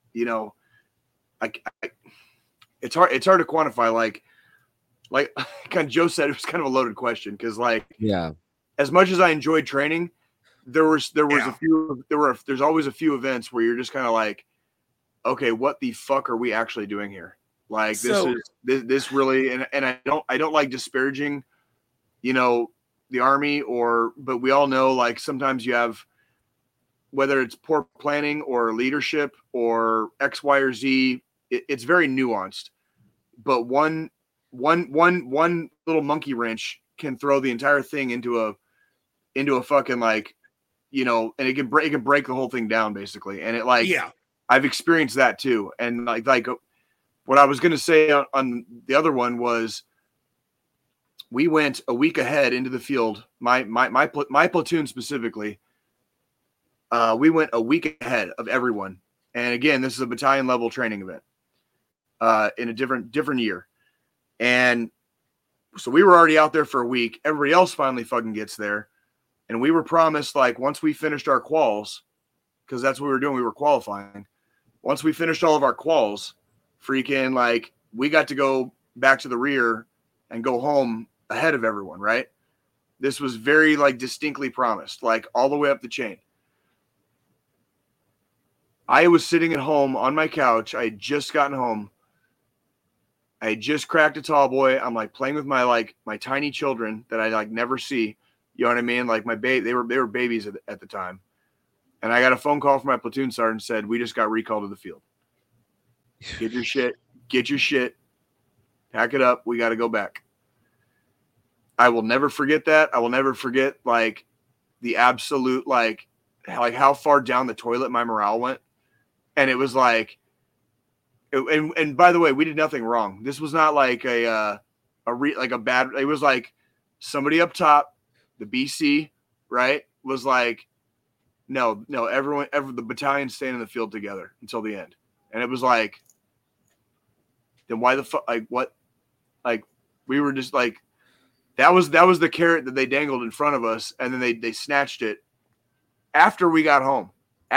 it's hard to quantify. Like kind of Joe said, it was kind of a loaded question. Cause like, yeah, as much as I enjoyed training, there's always a few events where you're just kind of like, okay, what the fuck are we actually doing here? Like this really, and I don't like disparaging, the Army but we all know, like, sometimes you have, whether it's poor planning or leadership or X, Y, or Z, it's very nuanced, but one little monkey wrench can throw the entire thing into a fucking, like, and it can break the whole thing down basically. And it, like, I've experienced that too. And like what I was going to say on the other one was, we went a week ahead into the field. My platoon specifically, we went a week ahead of everyone. And again, this is a battalion level training event in a different year. And so we were already out there for a week. Everybody else finally fucking gets there. And we were promised, like, once we finished our quals, because that's what we were doing, we were qualifying. Once we finished all of our quals, freaking, like, we got to go back to the rear and go home ahead of everyone, right? This was very, like, distinctly promised, like, all the way up the chain. I was sitting at home on my couch. I had just gotten home. I had just cracked a tall boy. I'm like playing with my tiny children that I like never see. You know what I mean? Like they were babies at the time. And I got a phone call from my platoon sergeant, said, "We just got recalled to the field. Get your shit, pack it up. We got to go back." I will never forget that. I will never forget like the absolute like how far down the toilet my morale went. And it was like, and by the way, we did nothing wrong. This was not like a bad. It was like somebody up top, the BC, right, was like, no, the battalion staying in the field together until the end. And it was like, then why the fuck? Like what? Like we were just like, that was the carrot that they dangled in front of us, and then they snatched it after we got home.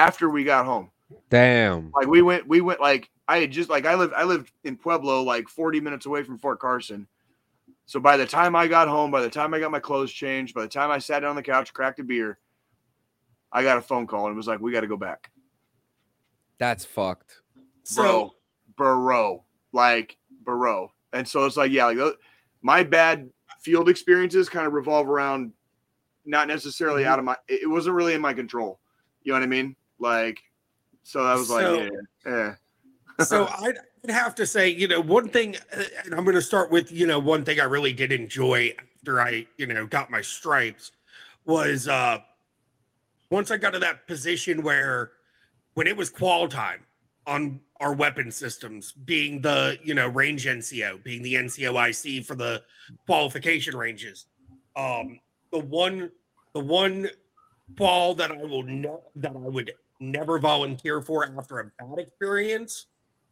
Damn. Like we went like I lived in Pueblo, like 40 minutes away from Fort Carson. So by the time I got home, by the time I got my clothes changed, by the time I sat down on the couch, cracked a beer, I got a phone call and it was like, "We got to go back." That's fucked. So, bro. And so it's like, yeah, like my bad field experiences kind of revolve around not necessarily out of my, it wasn't really in my control. You know what I mean? Like, so I was yeah. So I'd have to say, one thing, and I'm going to start with, one thing I really did enjoy after I, got my stripes was once I got to that position where when it was qual time on our weapon systems, being the, range NCO, being the NCOIC for the qualification ranges, the one qual that I would never volunteer for after a bad experience,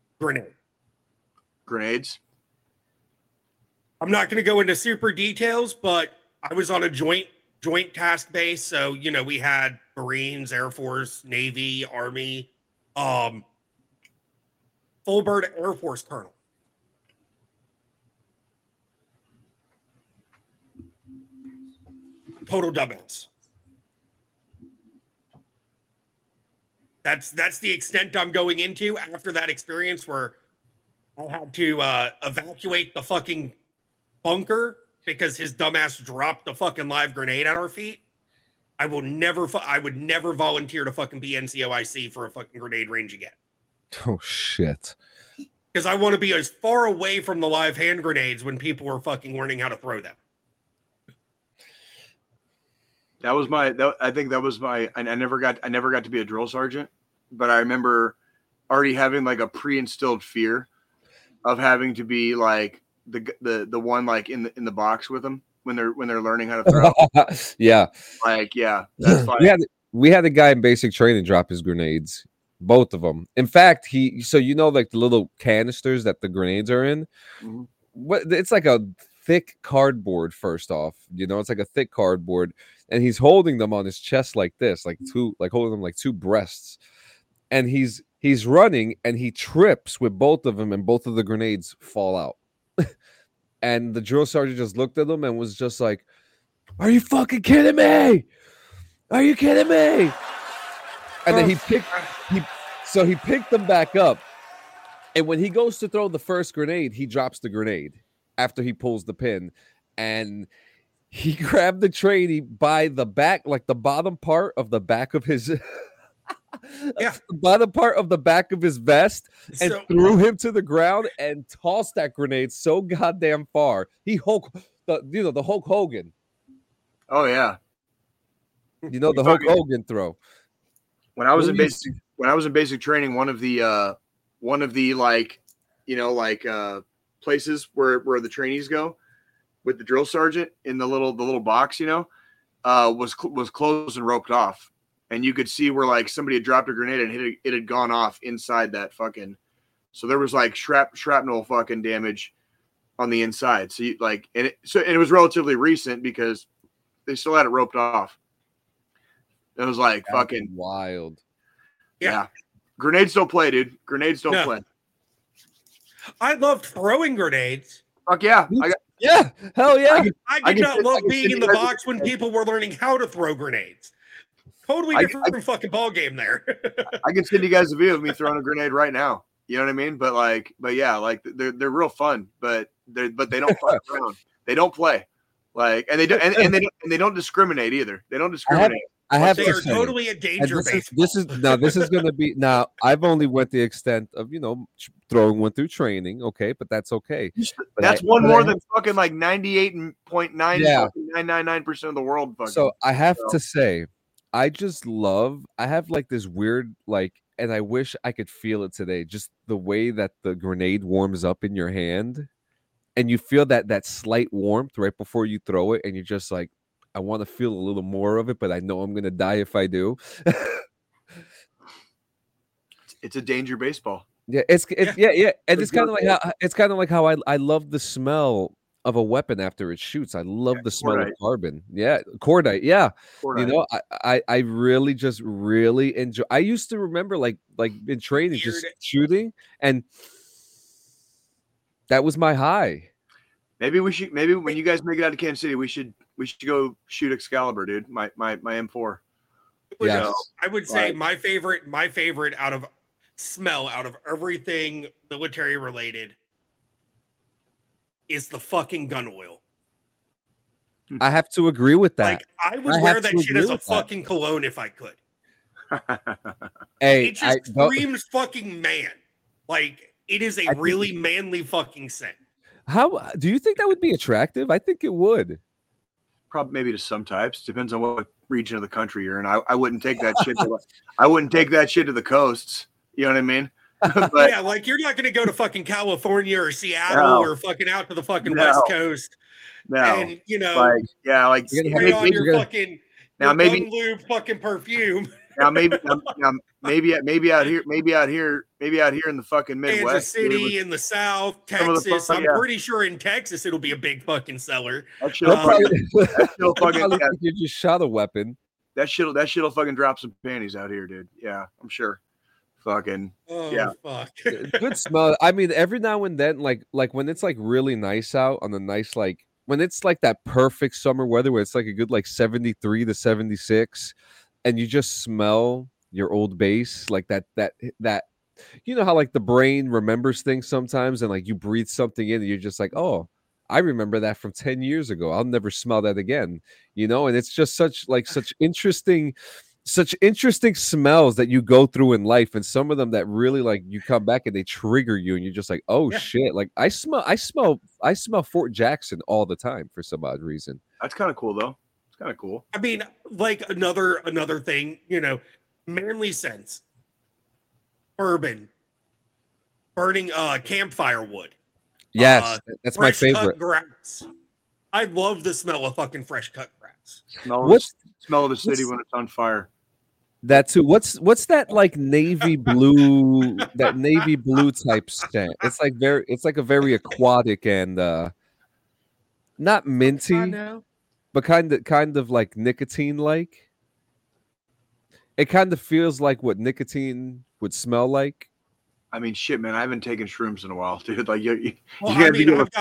grenades. I'm not going to go into super details, but I was on a joint task base. So, we had Marines, Air Force, Navy, Army, full-bird Air Force colonel. Total dumbass. That's the extent I'm going into after that experience where I had to evacuate the fucking bunker because his dumbass dropped the fucking live grenade at our feet. I would never volunteer to fucking be NCOIC for a fucking grenade range again. Oh shit. Because I want to be as far away from the live hand grenades when people were fucking learning how to throw them. I think that was my, I never got to be a drill sergeant, but I remember already having like a pre-instilled fear of having to be like the one like in the box with them when they're learning how to throw. Yeah. Like, yeah. That's fine. We had a guy in basic training drop his grenades, both of them. In fact, like the little canisters that the grenades are in, it's like a thick cardboard. First off, it's like a thick cardboard, and he's holding them on his chest like this, holding them like two breasts, and he's running and he trips with both of them, and both of the grenades fall out. And the drill sergeant just looked at him and was just like, "Are you fucking kidding me? Are you kidding me?" And then he picked them back up. And when he goes to throw the first grenade, he drops the grenade after he pulls the pin. And he grabbed the trainee by the back, like the bottom part of the back of his bottom part of the back of his vest, and threw him to the ground and tossed that grenade so goddamn far. The Hulk Hogan. Oh yeah. The Hulk Hogan throw. When I was in basic training, one of the places where the trainees go with the drill sergeant in the little box, was closed and roped off, and you could see where like somebody had dropped a grenade and it had gone off inside that fucking. So there was like shrapnel fucking damage on the inside. So it was relatively recent because they still had it roped off. It was like fucking wild. Yeah. Grenades don't play, dude. Grenades don't play. I loved throwing grenades. Fuck yeah. Hell yeah. I did not love being in the box when people were learning how to throw grenades. Totally different fucking ball game there. I can send you guys a video of me throwing a grenade right now. You know what I mean? But yeah, like they're real fun, but they don't fuck around. They don't play. Like, and they don't discriminate either. They don't discriminate. I have they to are say, totally a danger base. This is going to be now. I've only went the extent of throwing one through training, okay, but that's okay. That's one more than fucking like 98.999% of the world. Fucking. So I have to say, I have like this weird like, and I wish I could feel it today. Just the way that the grenade warms up in your hand, and you feel that slight warmth right before you throw it, and you're just like, I want to feel a little more of it, but I know I'm gonna die if I do. It's a danger baseball. Yeah, and it's kind of like how I love the smell of a weapon after it shoots. I love the smell of carbon. Yeah, cordite. Yeah, cordite. I really just really enjoy. I used to remember like in training just shooting, and that was my high. Maybe when you guys make it out of Kansas City, we should go shoot Excalibur, dude. My M4. Yeah, I would say my favorite out of everything military related is the fucking gun oil. I have to agree with that. Like I would wear that shit as a fucking cologne if I could. Hey, it just screams fucking man. Like it is a really manly fucking scent. How do you think that would be attractive? I think it would. Probably maybe to some types. Depends on what region of the country you're in. I wouldn't take that shit. I wouldn't take that shit to the coasts. You know what I mean? But, yeah, like you're not going to go to fucking California or Seattle or fucking out to the fucking West Coast. No, and like spray on your fucking now maybe lube fucking perfume. Now maybe out here in the fucking Midwest, Kansas City, in the South, Texas. I'm pretty sure in Texas it'll be a big fucking seller. That shit'll fucking you just shot a weapon. That shit'll fucking drop some panties out here, dude. Yeah, I'm sure. Fucking fuck. Good smell. I mean, every now and then, like when it's like really nice out on the nice like when it's like that perfect summer weather where it's like a good like 73 to 76. And you just smell your old base, like that, you know how like the brain remembers things sometimes, and like you breathe something in, and you're just like, oh, I remember that from 10 years ago. I'll never smell that again, And it's just such interesting smells that you go through in life, and some of them that really like you come back and they trigger you, and you're just like, oh shit, like I smell Fort Jackson all the time for some odd reason. That's kind of cool though. Kind of cool. I mean, like another thing, manly scents, bourbon, burning campfire wood. Yes, that's my favorite. Grass. I love the smell of fucking fresh cut grass. Smell of the city when it's on fire. That too. What's that like navy blue? That navy blue type scent. It's like a very aquatic and not minty. But kind of like nicotine like. It kind of feels like what nicotine would smell like. I mean, shit, man. I haven't taken shrooms in a while, dude. Like you gotta be a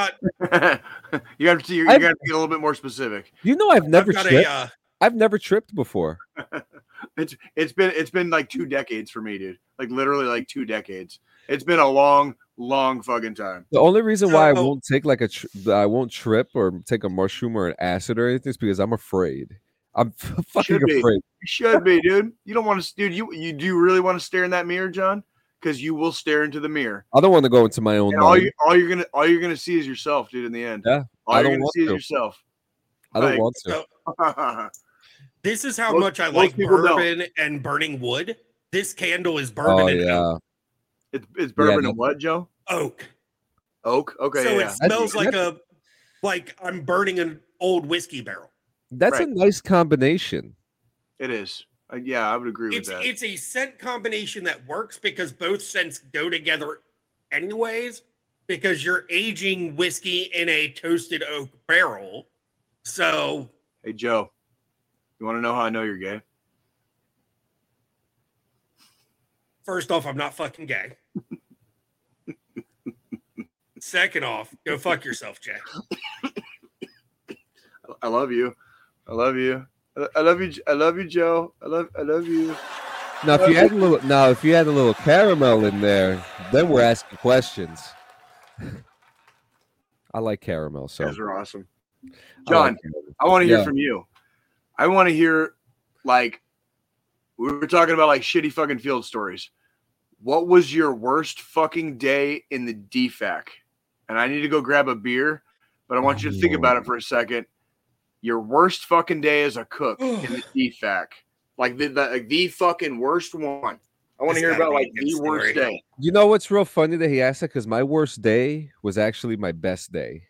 little bit more specific. I've never tripped. I've never tripped before. It's been like 2 decades for me, dude. Like literally like 2 decades. It's been a long fucking time. The only reason why I won't take I won't trip or take a mushroom or an acid or anything is because I'm afraid. I'm fucking afraid. You should be, dude. You don't want to, dude. You do you really want to stare in that mirror, John? Because you will stare into the mirror. I don't want to go into my own. All you're gonna see is yourself, dude. In the end, yeah. All you're gonna see is yourself. I don't want to. This is how much I like bourbon and burning wood. This candle is bourbon and oak. It's bourbon and what, Joe? Oak. Okay. So it smells like I'm burning an old whiskey barrel. That's a nice combination. It is. I would agree with that. It's a scent combination that works because both scents go together anyways, because you're aging whiskey in a toasted oak barrel. So, hey, Joe, you want to know how I know you're gay? First off, I'm not fucking gay. Second off, go fuck yourself, Jay. I love you. I love you. I love you, Joe. I love you. Now, if you had a little caramel in there, then we're asking questions. I like caramel, so You guys are awesome. John, caramel. I want to hear Yeah. from you. I want to hear, like, we were talking about like shitty fucking field stories. What was your worst fucking day in the DFAC? And I need to go grab a beer, but I want you to think about it for a second. Your worst fucking day as a cook in the DFAC, like the fucking worst one. I want to It's hear gotta about be like a good the worst story. day. You know what's real funny that he asked that? Because my worst day was actually my best day.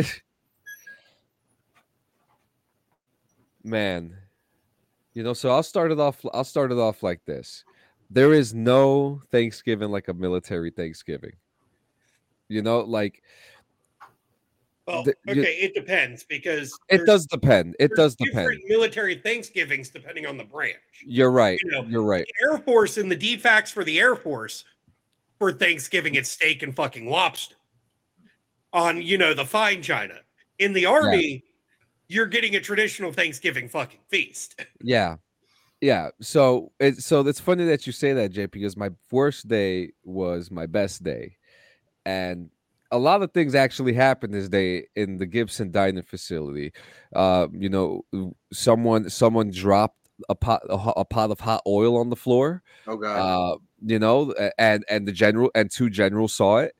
Man, so I'll start it off like this. There is no Thanksgiving like a military Thanksgiving. Like Well, The- you- okay, it depends because it there's- does depend. It there's does depend. different military Thanksgivings depending on the branch. You're right. You know, You're right. The Air Force and the DFACs for the Air Force for Thanksgiving, it's steak and fucking lobster on, the fine china. In the Army, you're getting a traditional Thanksgiving fucking feast. Yeah. Yeah. So it's funny that you say that, Jay, because my worst day was my best day. And a lot of things actually happened this day in the Gibson dining facility. Someone dropped a pot of hot oil on the floor. Oh god. And the general and two generals saw it.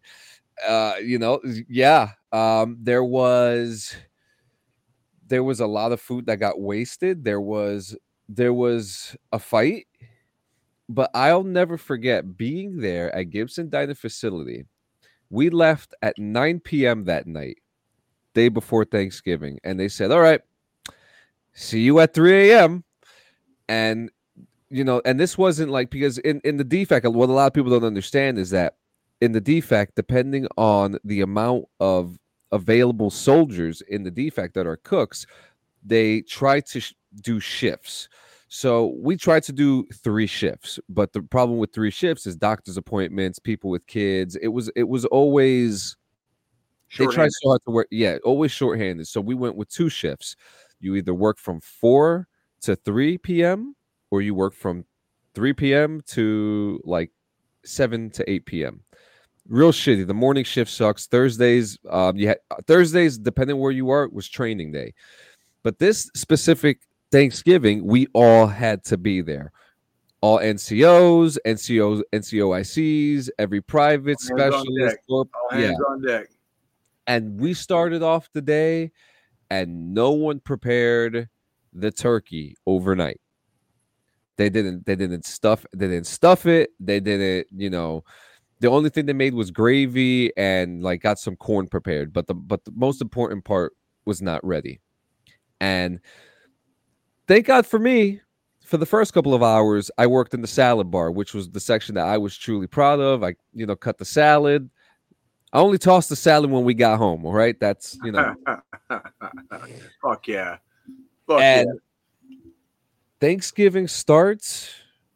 There was a lot of food that got wasted. There was a fight, but I'll never forget being there at Gibson Dining Facility. We left at 9 p.m. that night, day before Thanksgiving, and they said, "All right, see you at 3 a.m." And and this wasn't like, because in the DFAC, what a lot of people don't understand is that in the DFAC, depending on the amount of available soldiers in the DFAC that are cooks, they try to do shifts. So we tried to do 3 shifts, but the problem with 3 shifts is doctor's appointments, people with kids. It was always they tried so hard to work. Yeah, always shorthanded. So we went with 2 shifts. You either work from 4 to 3 p.m. or you work from 3 p.m. to like 7 to 8 p.m. Real shitty. The morning shift sucks. Thursdays, Thursdays, depending where you are, was training day. But this specific Thanksgiving, we all had to be there. All NCOs, NCOICs, every private specialist. All hands on deck. And we started off the day, and no one prepared the turkey overnight. They didn't stuff it. They didn't, the only thing they made was gravy and like got some corn prepared. But the most important part was not ready. And thank God for me, for the first couple of hours, I worked in the salad bar, which was the section that I was truly proud of. I, cut the salad. I only tossed the salad when we got home. All right. That's, Fuck yeah. Thanksgiving starts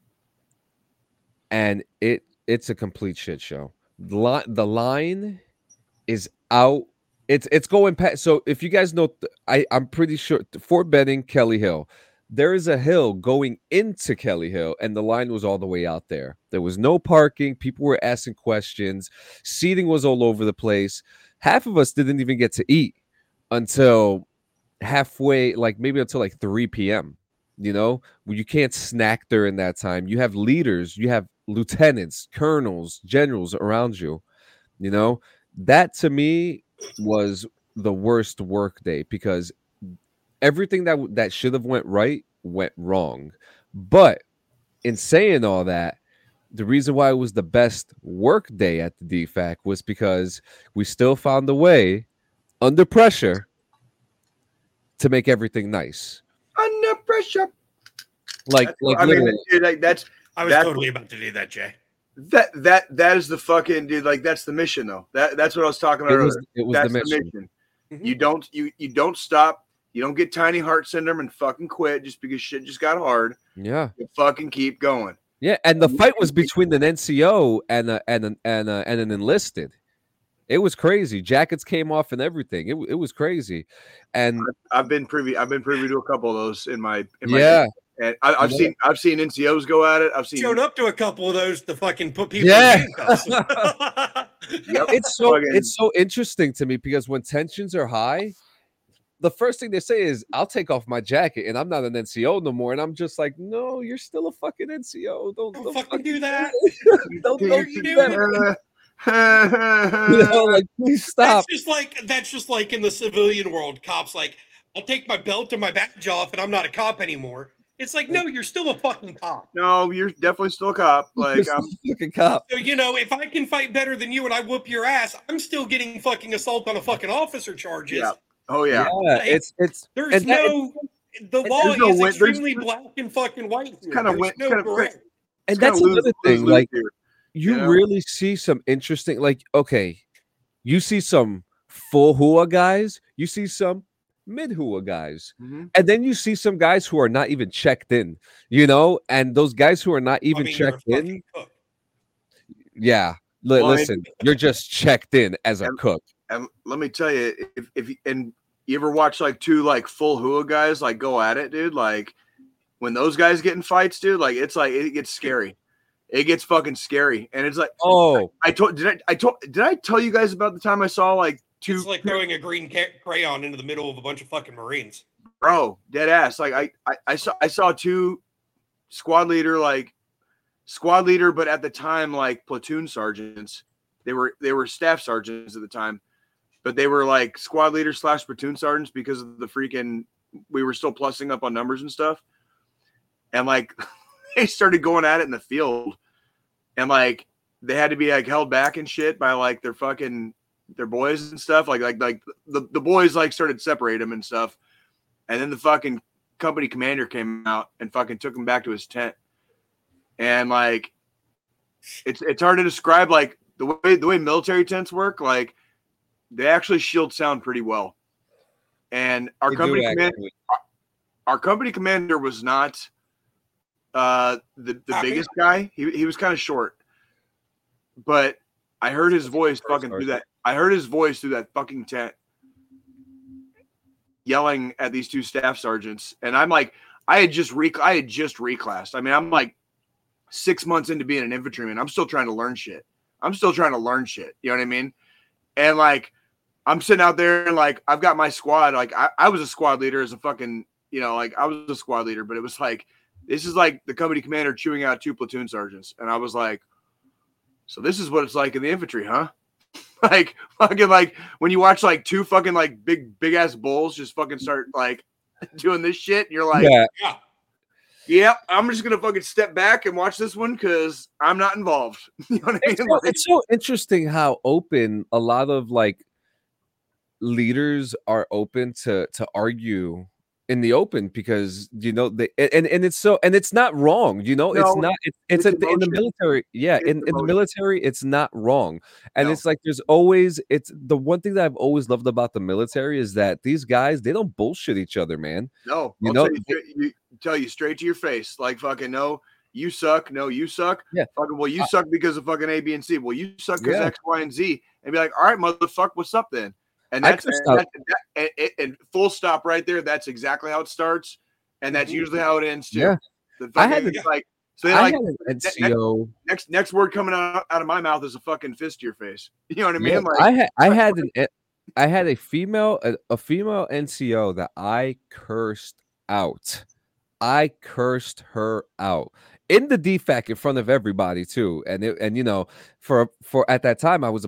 and it's a complete shit show. The line is out. It's going past. So if you guys know, I'm pretty sure Fort Benning, Kelly Hill, there is a hill going into Kelly Hill, and the line was all the way out there. There was no parking. People were asking questions. Seating was all over the place. Half of us didn't even get to eat until halfway, like maybe until like 3 p.m. You can't snack during that time. You have leaders, you have lieutenants, colonels, generals around you. That to me was the worst work day, because everything that should have went right went wrong. But in saying all that, the reason why it was the best work day at the DFAC was because we still found a way under pressure to make everything nice. Under pressure. Like literally. I was totally about to do that, Jay. That is the fucking dude. Like, that's the mission, though. That's what I was talking about earlier. It was that's the mission. Mm-hmm. You don't stop. You don't get tiny heart syndrome and fucking quit just because shit just got hard. Yeah. You fucking keep going. Yeah, and the fight was between an NCO and an enlisted. It was crazy. Jackets came off and everything. It was crazy. And I've been privy to a couple of those in my yeah. And I've seen NCOs go at it. I've seen showed up to a couple of those to fucking put people Yeah. in handcuffs. Yep. It's so interesting to me because when tensions are high, the first thing they say is, I'll take off my jacket and I'm not an NCO no more. And I'm just like, no, you're still a fucking NCO. Don't fucking do that. don't you do do that. You know, like, please stop. That's just like in the civilian world. Cops like, I'll take my belt and my badge off and I'm not a cop anymore. It's like, no, you're still a fucking cop. No, you're definitely still a cop. Like, I'm a fucking cop. So, you know, if I can fight better than you and I whoop your ass, I'm still getting fucking assault on a fucking officer charges. Yeah. Oh yeah. Like, the law no is win- extremely black and fucking white. Here. Kind of There's win- no kind of gray. and that's another thing. Like, here. you know? really see some interesting, like, okay, you see some full Hua guys, you see some mid Hua guys, and then you see some guys who are not even checked in, you know, and those guys who are not even checked in. Yeah. Listen, you're just checked in as a cook. And let me tell you, if you ever watch like two like full Hua guys like go at it, dude, like when those guys get in fights, dude, like it gets scary. It gets fucking scary. And it's like, oh, did I tell you guys about the time I saw like two? It's like throwing a green crayon into the middle of a bunch of fucking Marines. Bro, dead ass. Like I saw two squad leader, but at the time like platoon sergeants. They were staff sergeants at the time, but they were like squad leaders / platoon sergeants because of the freaking, we were still plussing up on numbers and stuff. And like they started going at it in the field, and like they had to be like held back and shit by like their boys and stuff. Like the boys like started separating them and stuff. And then the fucking company commander came out and fucking took him back to his tent. And like, it's hard to describe like the way military tents work. Like they actually shield sound pretty well. And our company commander was not the biggest guy. He was kind of short, but I heard his voice fucking through that. I heard his voice through that fucking tent, yelling at these two staff sergeants. And I'm like, I had just reclassed. I mean, I'm like 6 months into being an infantryman. I'm still trying to learn shit. You know what I mean? And like, I'm sitting out there and like, I've got my squad. Like I was a squad leader as a fucking, you know, like I was a squad leader, but it was like, this is like the company commander chewing out two platoon sergeants. And I was like, so this is what it's like in the infantry, huh? Like fucking like when you watch like two fucking like big ass bulls just fucking start like doing this shit. And you're like, yeah, I'm just going to fucking step back and watch this one because I'm not involved. You know what I mean? It's so interesting how open a lot of like leaders are open to argue in the open, because you know they and it's not wrong, you know. It's not it's in the military, in the military it's not wrong. And it's like there's always, it's the one thing that I've always loved about the military is that these guys, they don't bullshit each other, man. No, you know, tell you straight to your face, like fucking no, you suck, no, you suck. Yeah, fucking well, you suck because of fucking A, B, and C. Well, you suck because X, Y, and Z, and be like, all right, motherfucker, what's up then? And that's and full stop right there. That's exactly how it starts, and that's usually how it ends too. Yeah, I had an NCO. Next word coming out of my mouth is a fucking fist to your face. You know what I mean? Yeah, like, I had a female NCO that I cursed out. I cursed her out in the DFAC in front of everybody too. And you know, for at that time I was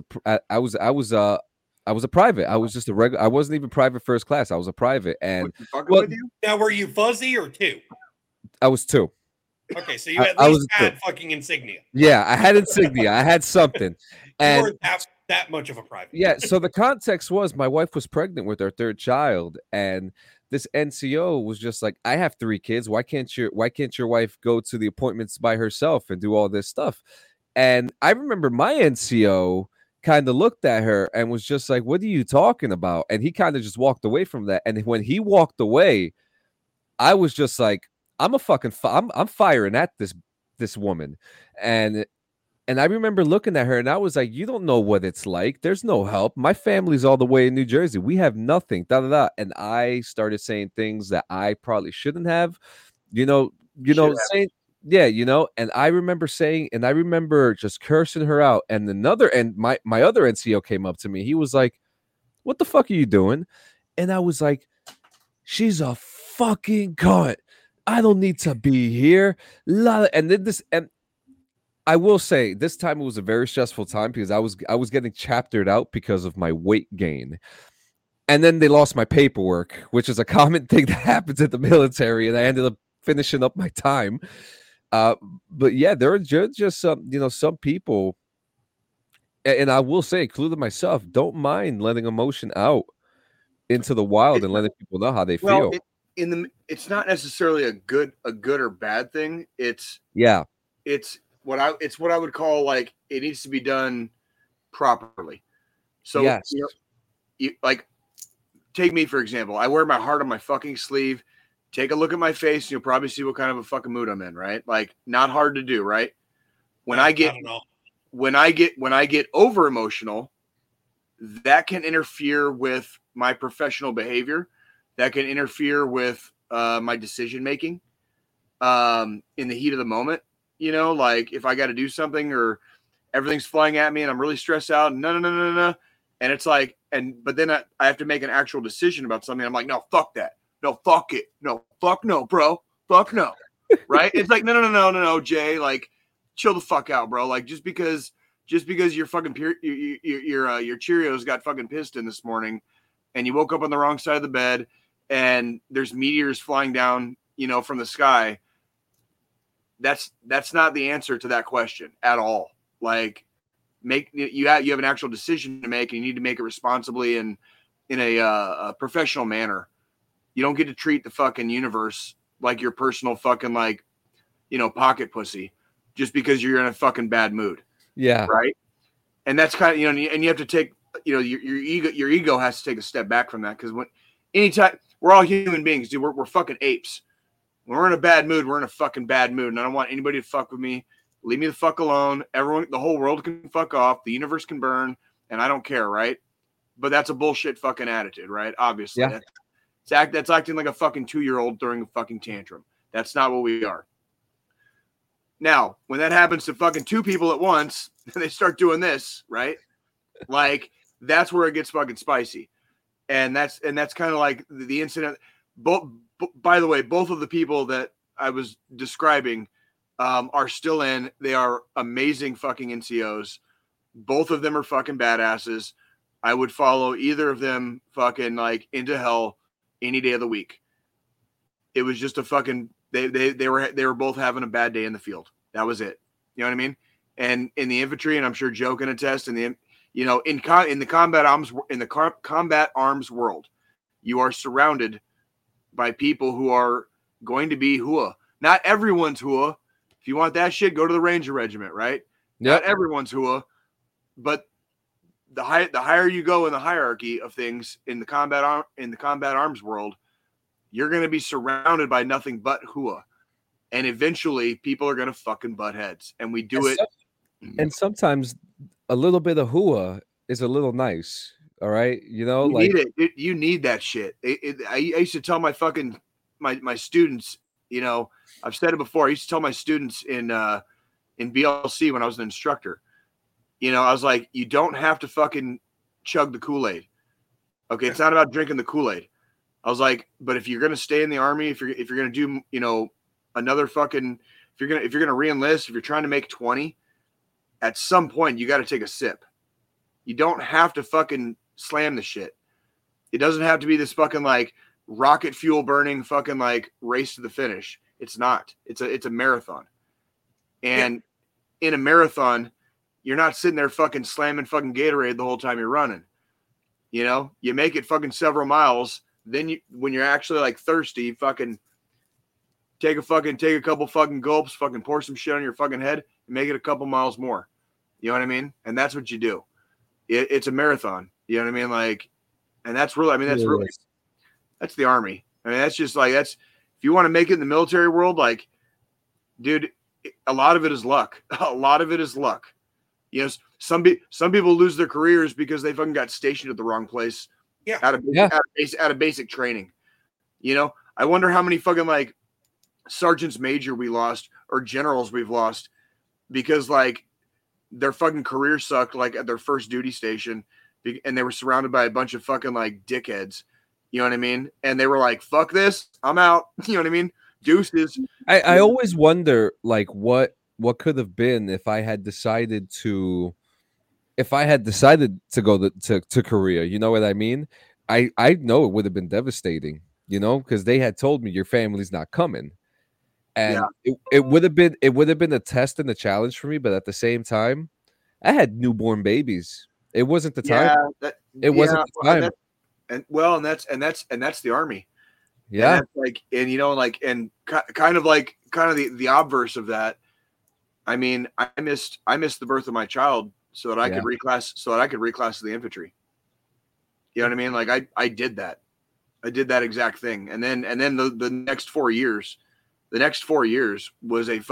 a private. I was just a regular. I wasn't even private first class. I was a private. And now, were you fuzzy or two? I was two. Okay, so you at least had fucking insignia. Yeah, I had insignia. I had something. And you weren't that much of a private. Yeah. So the context was my wife was pregnant with our third child, and this NCO was just like, I have 3 kids. Why can't your wife go to the appointments by herself and do all this stuff? And I remember my NCO kind of looked at her and was just like, what are you talking about? And he kind of just walked away from that. And when he walked away, I was just like, I'm firing at this woman. And And I remember looking at her and I was like, you don't know what it's like. There's no help. My family's all the way in New Jersey. We have nothing. Da, da, da. And I started saying things that I probably shouldn't have, saying, yeah, and I remember saying, and I remember just cursing her out. And my other NCO came up to me. He was like, what the fuck are you doing? And I was like, she's a fucking cunt. I don't need to be here. And then and I will say this time it was a very stressful time because I was getting chaptered out because of my weight gain. And then they lost my paperwork, which is a common thing that happens in the military, and I ended up finishing up my time. But yeah, there are just some people, and I will say, including myself, don't mind letting emotion out into the wild and letting people know how they feel. It's not necessarily a good or bad thing. It's what I would call like it needs to be done properly. So yes. Like take me for example. I wear my heart on my fucking sleeve. Take a look at my face, and you'll probably see what kind of a fucking mood I'm in. Right? Like not hard to do. Right? When I get over emotional, that can interfere with my professional behavior. That can interfere with my decision making in the heat of the moment. Like if I got to do something or everything's flying at me and I'm really stressed out, no. And it's like, but then I have to make an actual decision about something. I'm like, no, fuck that. No, fuck it. No, fuck no, bro. Fuck no. Right? It's like, no, Jay, like chill the fuck out, bro. Like just because your fucking your Cheerios got fucking pissed in this morning and you woke up on the wrong side of the bed and there's meteors flying down, from the sky. That's not the answer to that question at all. Like you have an actual decision to make and you need to make it responsibly and in a professional manner. You don't get to treat the fucking universe like your personal fucking pocket pussy just because you're in a fucking bad mood. Yeah. Right. And that's kind of, and you have to take, your ego has to take a step back from that. Cause anytime we're all human beings, dude, we're fucking apes. When we're in a bad mood, we're in a fucking bad mood. And I don't want anybody to fuck with me. Leave me the fuck alone. Everyone, the whole world can fuck off. The universe can burn. And I don't care, right? But that's a bullshit fucking attitude, right? Obviously. Yeah. That's acting like a fucking 2-year-old during a fucking tantrum. That's not what we are. Now, when that happens to fucking 2 people at once, and they start doing this, right? Like, that's where it gets fucking spicy. And that's kind of like the incident. By the way, both of the people that I was describing are still in. They are amazing fucking NCOs. Both of them are fucking badasses. I would follow either of them fucking like into hell any day of the week. It was just a fucking they were both having a bad day in the field. That was it. You know what I mean? And in the infantry, and I'm sure Joe can attest, in the combat arms world, you are surrounded by people who are going to be hua. Not everyone's hua. If you want that shit, go to the Ranger Regiment, right? Yep. Not everyone's hua, but the higher you go in the hierarchy of things in the combat arms world, you're going to be surrounded by nothing but hua. And eventually people are going to fucking butt heads. And we do it. And sometimes a little bit of hua is a little nice. All right. You need it. You need that shit. I used to tell my fucking, my students, I've said it before. I used to tell my students in BLC when I was an instructor, I was like, you don't have to fucking chug the Kool-Aid. Okay. It's not about drinking the Kool-Aid. I was like, but if you're going to stay in the Army, if you're going to do, another fucking, if you're going to re-enlist, if you're trying to make 20, at some point you got to take a sip. You don't have to fucking slam the shit. It doesn't have to be this fucking like rocket fuel burning fucking like race to the finish. It's not. It's a marathon. And in a marathon, you're not sitting there fucking slamming fucking Gatorade the whole time you're running. You make it fucking several miles. Then when you're actually like thirsty, fucking take a couple fucking gulps, fucking pour some shit on your fucking head and make it a couple miles more. You know what I mean? And that's what you do. It's a marathon. You know what I mean? Like, and that's really, that's the Army. I mean, that's just like, if you want to make it in the military world, like, dude, a lot of it is luck. A lot of it is luck. Yes, some people lose their careers because they fucking got stationed at the wrong place. Yeah. Out of basic training. You know, I wonder how many fucking like sergeants major we lost or generals we've lost because like their fucking career sucked like at their first duty station and they were surrounded by a bunch of fucking like dickheads. You know what I mean? And they were like, "Fuck this, I'm out." You know what I mean? Deuces. I always wonder like what could have been if I had decided to go to Korea. You know what I mean? I know it would have been devastating, you know, because they had told me your family's not coming. And it would have been a test and a challenge for me, but at the same time, I had newborn babies. It wasn't the time. It wasn't the time. And that's the Army. Yeah. And you know, like, and kind of the obverse of that. I mean, I missed the birth of my child so that I could reclass to the infantry. You know what I mean? Like I did that. I did that exact thing. And then the next 4 years, was a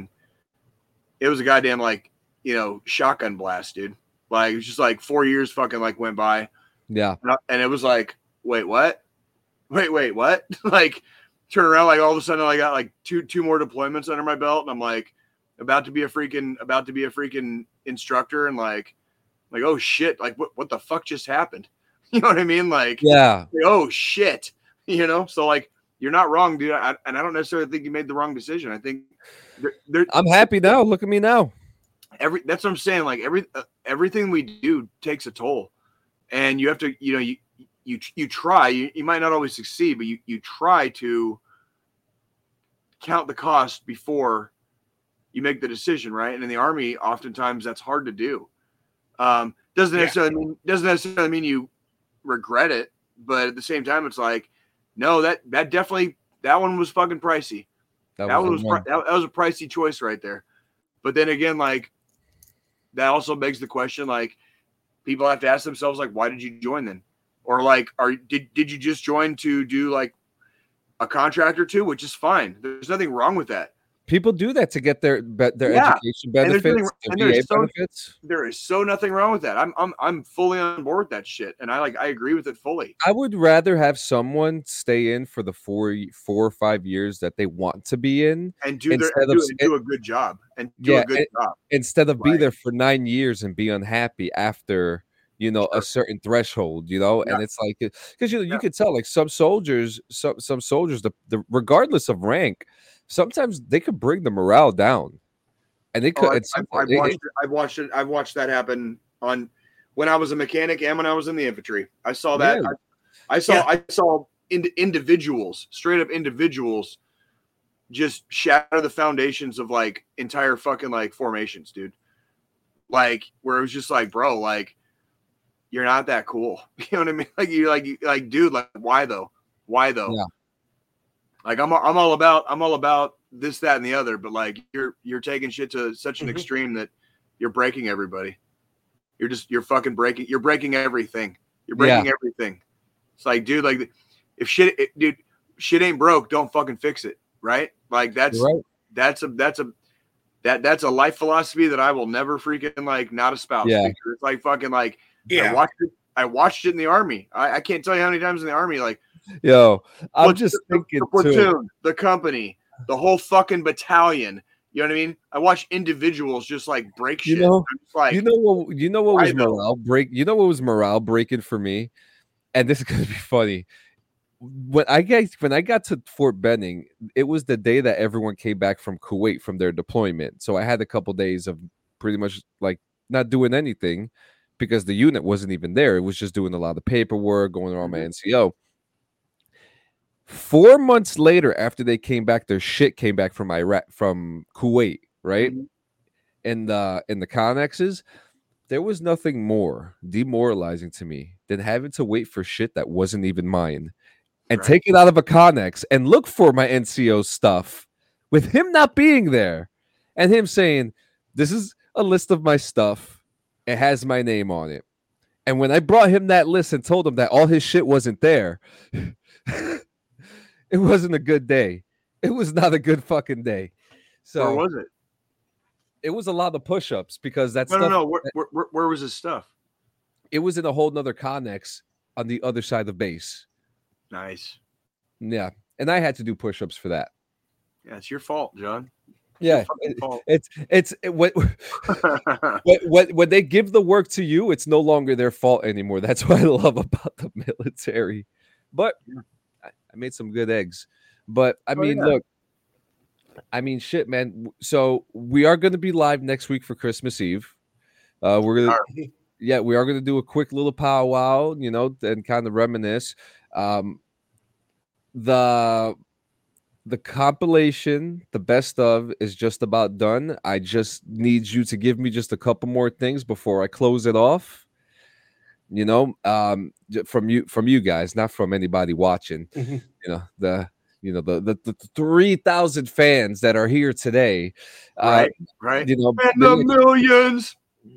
goddamn like, you know, shotgun blast, dude. Like it was just like 4 years fucking like went by. Yeah. And it was like, wait, what? Wait, what? Like turn around, like all of a sudden I got like two more deployments under my belt, and I'm like about to be a freaking instructor, and like oh shit, like what the fuck just happened? You know what I mean? Like, yeah. Like, oh shit, you know? So like you're not wrong, dude. And I don't necessarily think you made the wrong decision. I think I'm happy now. Look at me now. That's what I'm saying. Like everything we do takes a toll, and you have to, you know, you try. You might not always succeed, but you try to count the cost before you make the decision, right? And in the Army, oftentimes that's hard to do. Doesn't necessarily mean you regret it, but at the same time, it's like, no, that one was fucking pricey. That was a pricey choice right there. But then again, like that also begs the question, like people have to ask themselves, like, why did you join then? Or like, did you just join to do like a contract or two, which is fine. There's nothing wrong with that. People do that to get their education benefits, benefits. There is so nothing wrong with that. I'm fully on board with that shit, and I agree with it fully. I would rather have someone stay in for the 4 or 5 years that they want to be in, and do a good job, instead of be there for 9 years and be unhappy after, you know, a certain threshold, you know. And it's like, because you could tell, like some soldiers, the regardless of rank, sometimes they could bring the morale down, and they could. I've watched that happen on when I was a mechanic and when I was in the infantry. I saw that. Yeah. I saw individuals, straight up individuals, just shatter the foundations of like entire fucking like formations, dude. Like where it was just like, bro, like you're not that cool. You know what I mean? Like you're like, dude, like why though? Yeah. Like I'm all about this, that, and the other, but like you're taking shit to such an extreme that you're breaking everybody. You're breaking everything. You're breaking everything. It's like, dude, like if shit ain't broke, don't fucking fix it. Right? Like that's a life philosophy that I will never freaking like not espouse. Yeah. It's like fucking like, I watched it in the Army. I can't tell you how many times in the Army, like, yo, I'm just thinking the platoon, the company, the whole fucking battalion. You know what I mean? I watch individuals just like break shit. You know what was morale breaking for me? And this is gonna be funny. When I got to Fort Benning, it was the day that everyone came back from Kuwait from their deployment. So I had a couple days of pretty much like not doing anything because the unit wasn't even there. It was just doing a lot of paperwork, going around my NCO. 4 months later, after they came back, their shit came back from Kuwait, right? Mm-hmm. In the connexes, there was nothing more demoralizing to me than having to wait for shit that wasn't even mine and take it out of a connex and look for my NCO stuff with him not being there and him saying, "This is a list of my stuff. It has my name on it." And when I brought him that list and told him that all his shit wasn't there, it wasn't a good day. It was not a good fucking day. So where was it? It was a lot of push-ups because that No, stuff. no. Where was his stuff? It was in a whole nother connex on the other side of the base. Nice. Yeah, and I had to do push-ups for that. Yeah, it's your fault, John. Yeah, Fault. when they give the work to you, it's no longer their fault anymore. That's what I love about the military. But I made some good eggs. But I mean, look, I mean, shit, man. So we are going to be live next week for Christmas Eve. We're gonna, we are going to do a quick little powwow, you know, and kind of reminisce. The compilation, the best of, is just about done. I just need you to give me just a couple more things before I close it off. You know, from you guys, not from anybody watching. You know, the 3,000 fans that are here today. Right. You know, and the millions.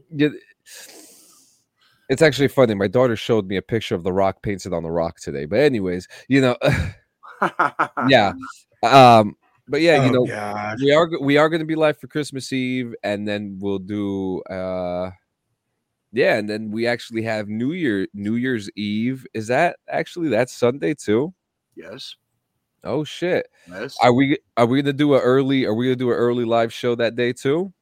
It's actually funny. My daughter showed me a picture of The Rock painted on the rock today. But anyways, you know, yeah. But yeah, you know, God. we are going to be live for Christmas Eve, and then we'll do and then we actually have New Year's Eve. Is that actually that's Sunday too? Yes. Oh shit. Yes. Are we gonna do an early live show that day too?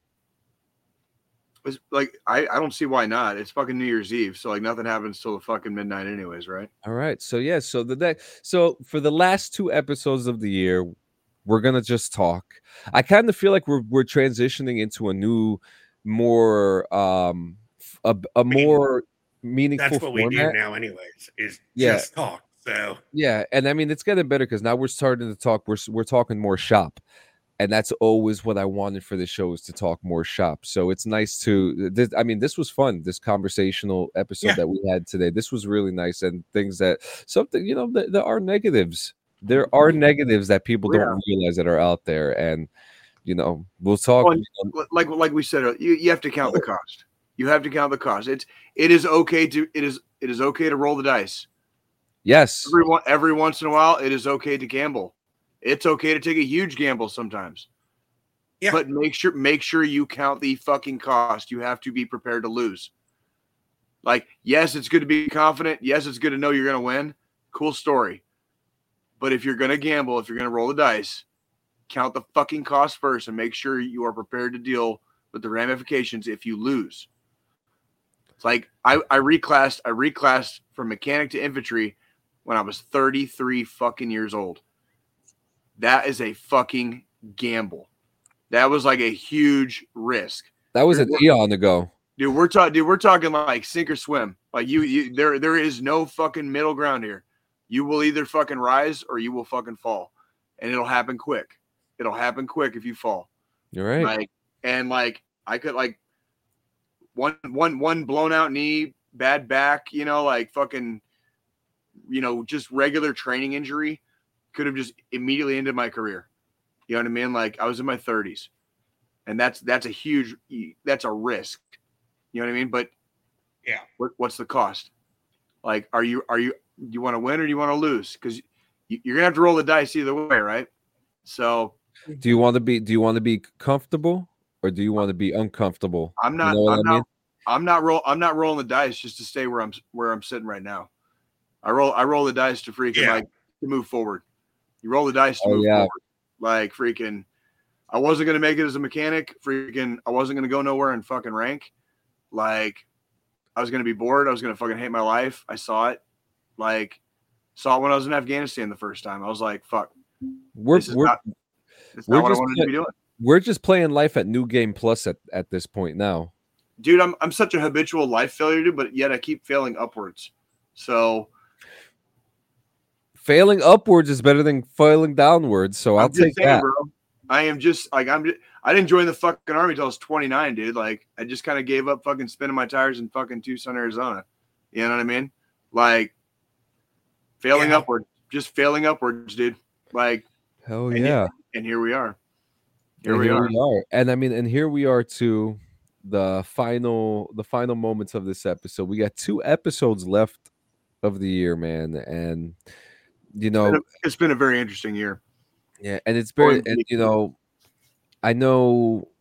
It's like I don't see why not. It's fucking New Year's Eve, so like nothing happens till the fucking midnight anyways, right? All right. So yeah, so for the last 2 episodes of the year, we're gonna just talk. I kind of feel like we're transitioning into a new, more a more meaningful That's what format. we do now anyways, is just talk. So yeah, and I mean it's getting better because now we're starting to talk. We're talking more shop. And that's always what I wanted for the show, is to talk more shop. So it's nice to, this was fun. This conversational episode that we had today, this was really nice. And things that you know, there are negatives. There are negatives that people don't realize that are out there. And, you know, we'll talk. Well, like we said, you have to count the cost. You have to count the cost. It is okay to roll the dice. Yes. Every once in a while, it is okay to gamble. It's okay to take a huge gamble sometimes. Yeah. But make sure you count the fucking cost. You have to be prepared to lose. Like, yes, it's good to be confident. Yes, it's good to know you're going to win. Cool story. But if you're going to gamble, if you're going to roll the dice, count the fucking cost first and make sure you are prepared to deal with the ramifications if you lose. It's like I reclassed from mechanic to infantry when I was 33 fucking years old. That is a fucking gamble. That was like a huge risk. That was an eon ago. Dude, we're talking like sink or swim. Like there is no fucking middle ground here. You will either fucking rise or you will fucking fall. And it'll happen quick. It'll happen quick if you fall. You're right. I could like one blown out knee, bad back, you know, like fucking, you know, just regular training injury could have just immediately ended my career. You know what I mean? Like I was in my 30s, and that's a risk. You know what I mean? But yeah, what's the cost? Like, do you want to win or do you want to lose? Because you're gonna have to roll the dice either way, right? So, do you want to be comfortable or do you want to be uncomfortable? I'm not. You know I'm not rolling the dice just to stay where I'm sitting right now. I roll the dice to freaking to move forward. You roll the dice to move forward. Like freaking, I wasn't gonna make it as a mechanic. Freaking, I wasn't gonna go nowhere in fucking rank. Like, I was gonna be bored. I was gonna fucking hate my life. I saw it. Like, saw it when I was in Afghanistan the first time. I was like, fuck. It's not what I wanted to be doing. We're just playing life at New Game Plus at this point now. Dude, I'm such a habitual life failure, dude, but yet I keep failing upwards. So failing upwards is better than failing downwards, so I'll take that. Bro. I am just like I didn't join the fucking army till I was 29, dude. Like I just kind of gave up fucking spinning my tires in fucking Tucson, Arizona. You know what I mean? Like failing upwards, just failing upwards, dude. Like hell yeah. And here we are. Here we are. And I mean, and here we are to the final moments of this episode. We got 2 episodes left of the year, man, and you know, it's been a very interesting year. Yeah, and it's very, and you know, I know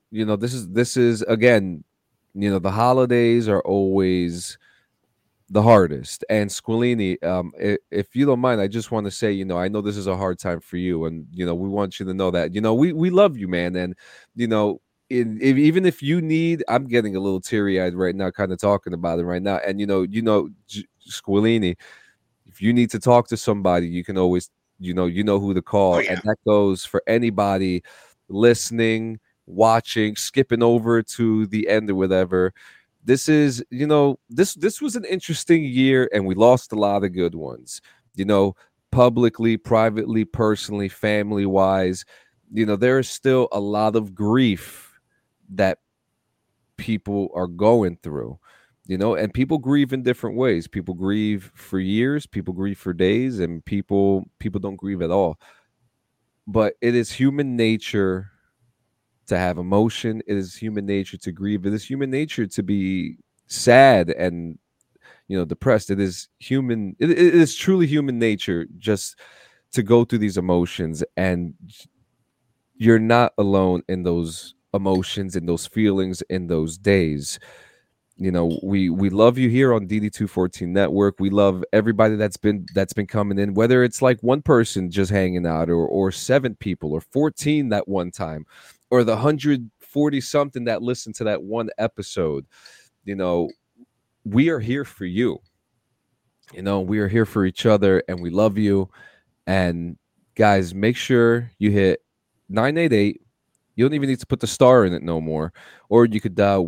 this is again, the holidays are always the hardest. And Squilini, if you don't mind, I just want to say, I know this is a hard time for you, and we want you to know that we love you, man. And even if you need, I'm getting a little teary eyed right now, kind of talking about it right now. And Squilini, if you need to talk to somebody, you can always, you know who to call, and that goes for anybody listening, watching, skipping over to the end or whatever. This is, this was an interesting year, and we lost a lot of good ones, publicly, privately, personally, family wise. There is still a lot of grief that people are going through, and people grieve in different ways. People grieve for years, people grieve for days, and people don't grieve at all. But it is human nature to have emotion. It is human nature to grieve. It is human nature to be sad and depressed. It is human. It is truly human nature just to go through these emotions, and you're not alone in those emotions, in those feelings, in those days. We love you here on DD214 Network. We love everybody that's been coming in, whether it's like one person just hanging out, or 7 people, or 14 that one time, or the 140 something that listened to that one episode. We are here for you. We are here for each other, and we love you. And guys, make sure you hit 988. You don't even need to put the star in it no more. Or you could dial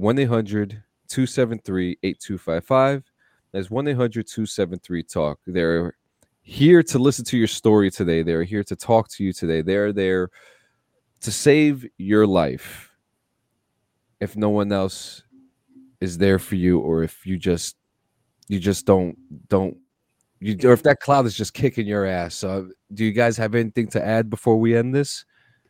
1-800-273-8255. That's 1-800-273-TALK. They're here to listen to your story today. They're here to talk to you today. They're there to save your life. If no one else is there for you, or if you just don't, or if that cloud is just kicking your ass. So do you guys have anything to add before we end this?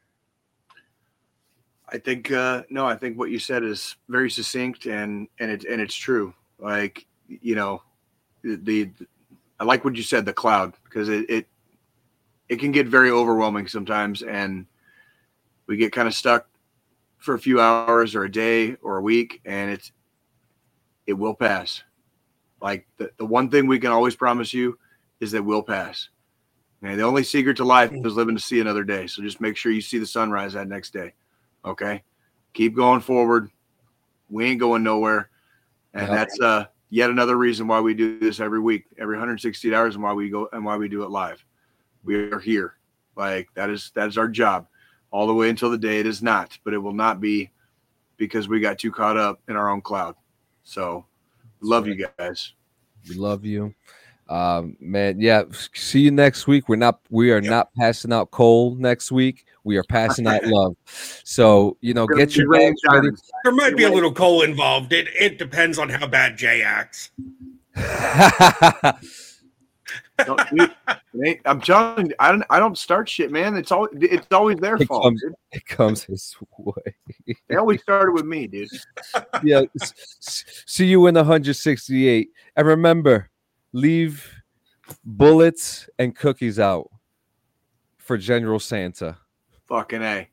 I think no. I think what you said is very succinct, and it's true. Like I like what you said, the cloud, because it can get very overwhelming sometimes, and we get kind of stuck for a few hours or a day or a week, and it will pass. Like the one thing we can always promise you is that we'll pass. And the only secret to life is living to see another day. So just make sure you see the sunrise that next day. Okay, keep going forward. We ain't going nowhere, and that's yet another reason why we do this every week, every 160 hours, and why we do it live. We are here, like that is our job, all the way until the day it is not. But it will not be because we got too caught up in our own cloud. So, love you guys. We love you. Man, yeah. See you next week. We are not passing out coal next week. We are passing out love. So, get your bags ready. There might be a little coal involved. It depends on how bad Jay acts. No, dude, I'm telling you, I don't start shit, man. It's always their fault. It comes his way. They always started with me, dude. Yeah. See you in 168, and remember, leave bullets and cookies out for General Santa. Fucking A.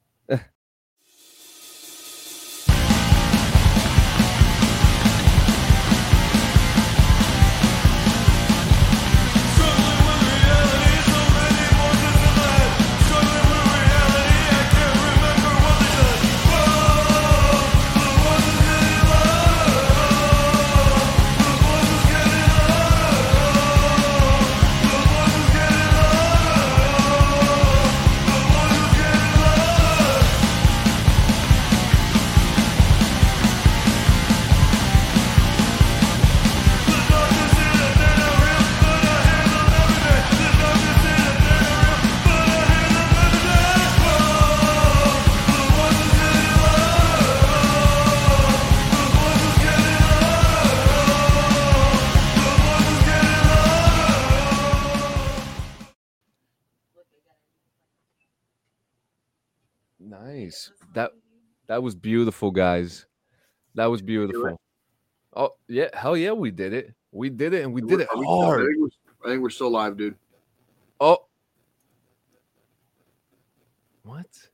Nice. That was beautiful, guys. That was beautiful. Oh yeah, hell yeah, we did it. We did it, and we did it hard. I think we're still live, dude. Oh, what?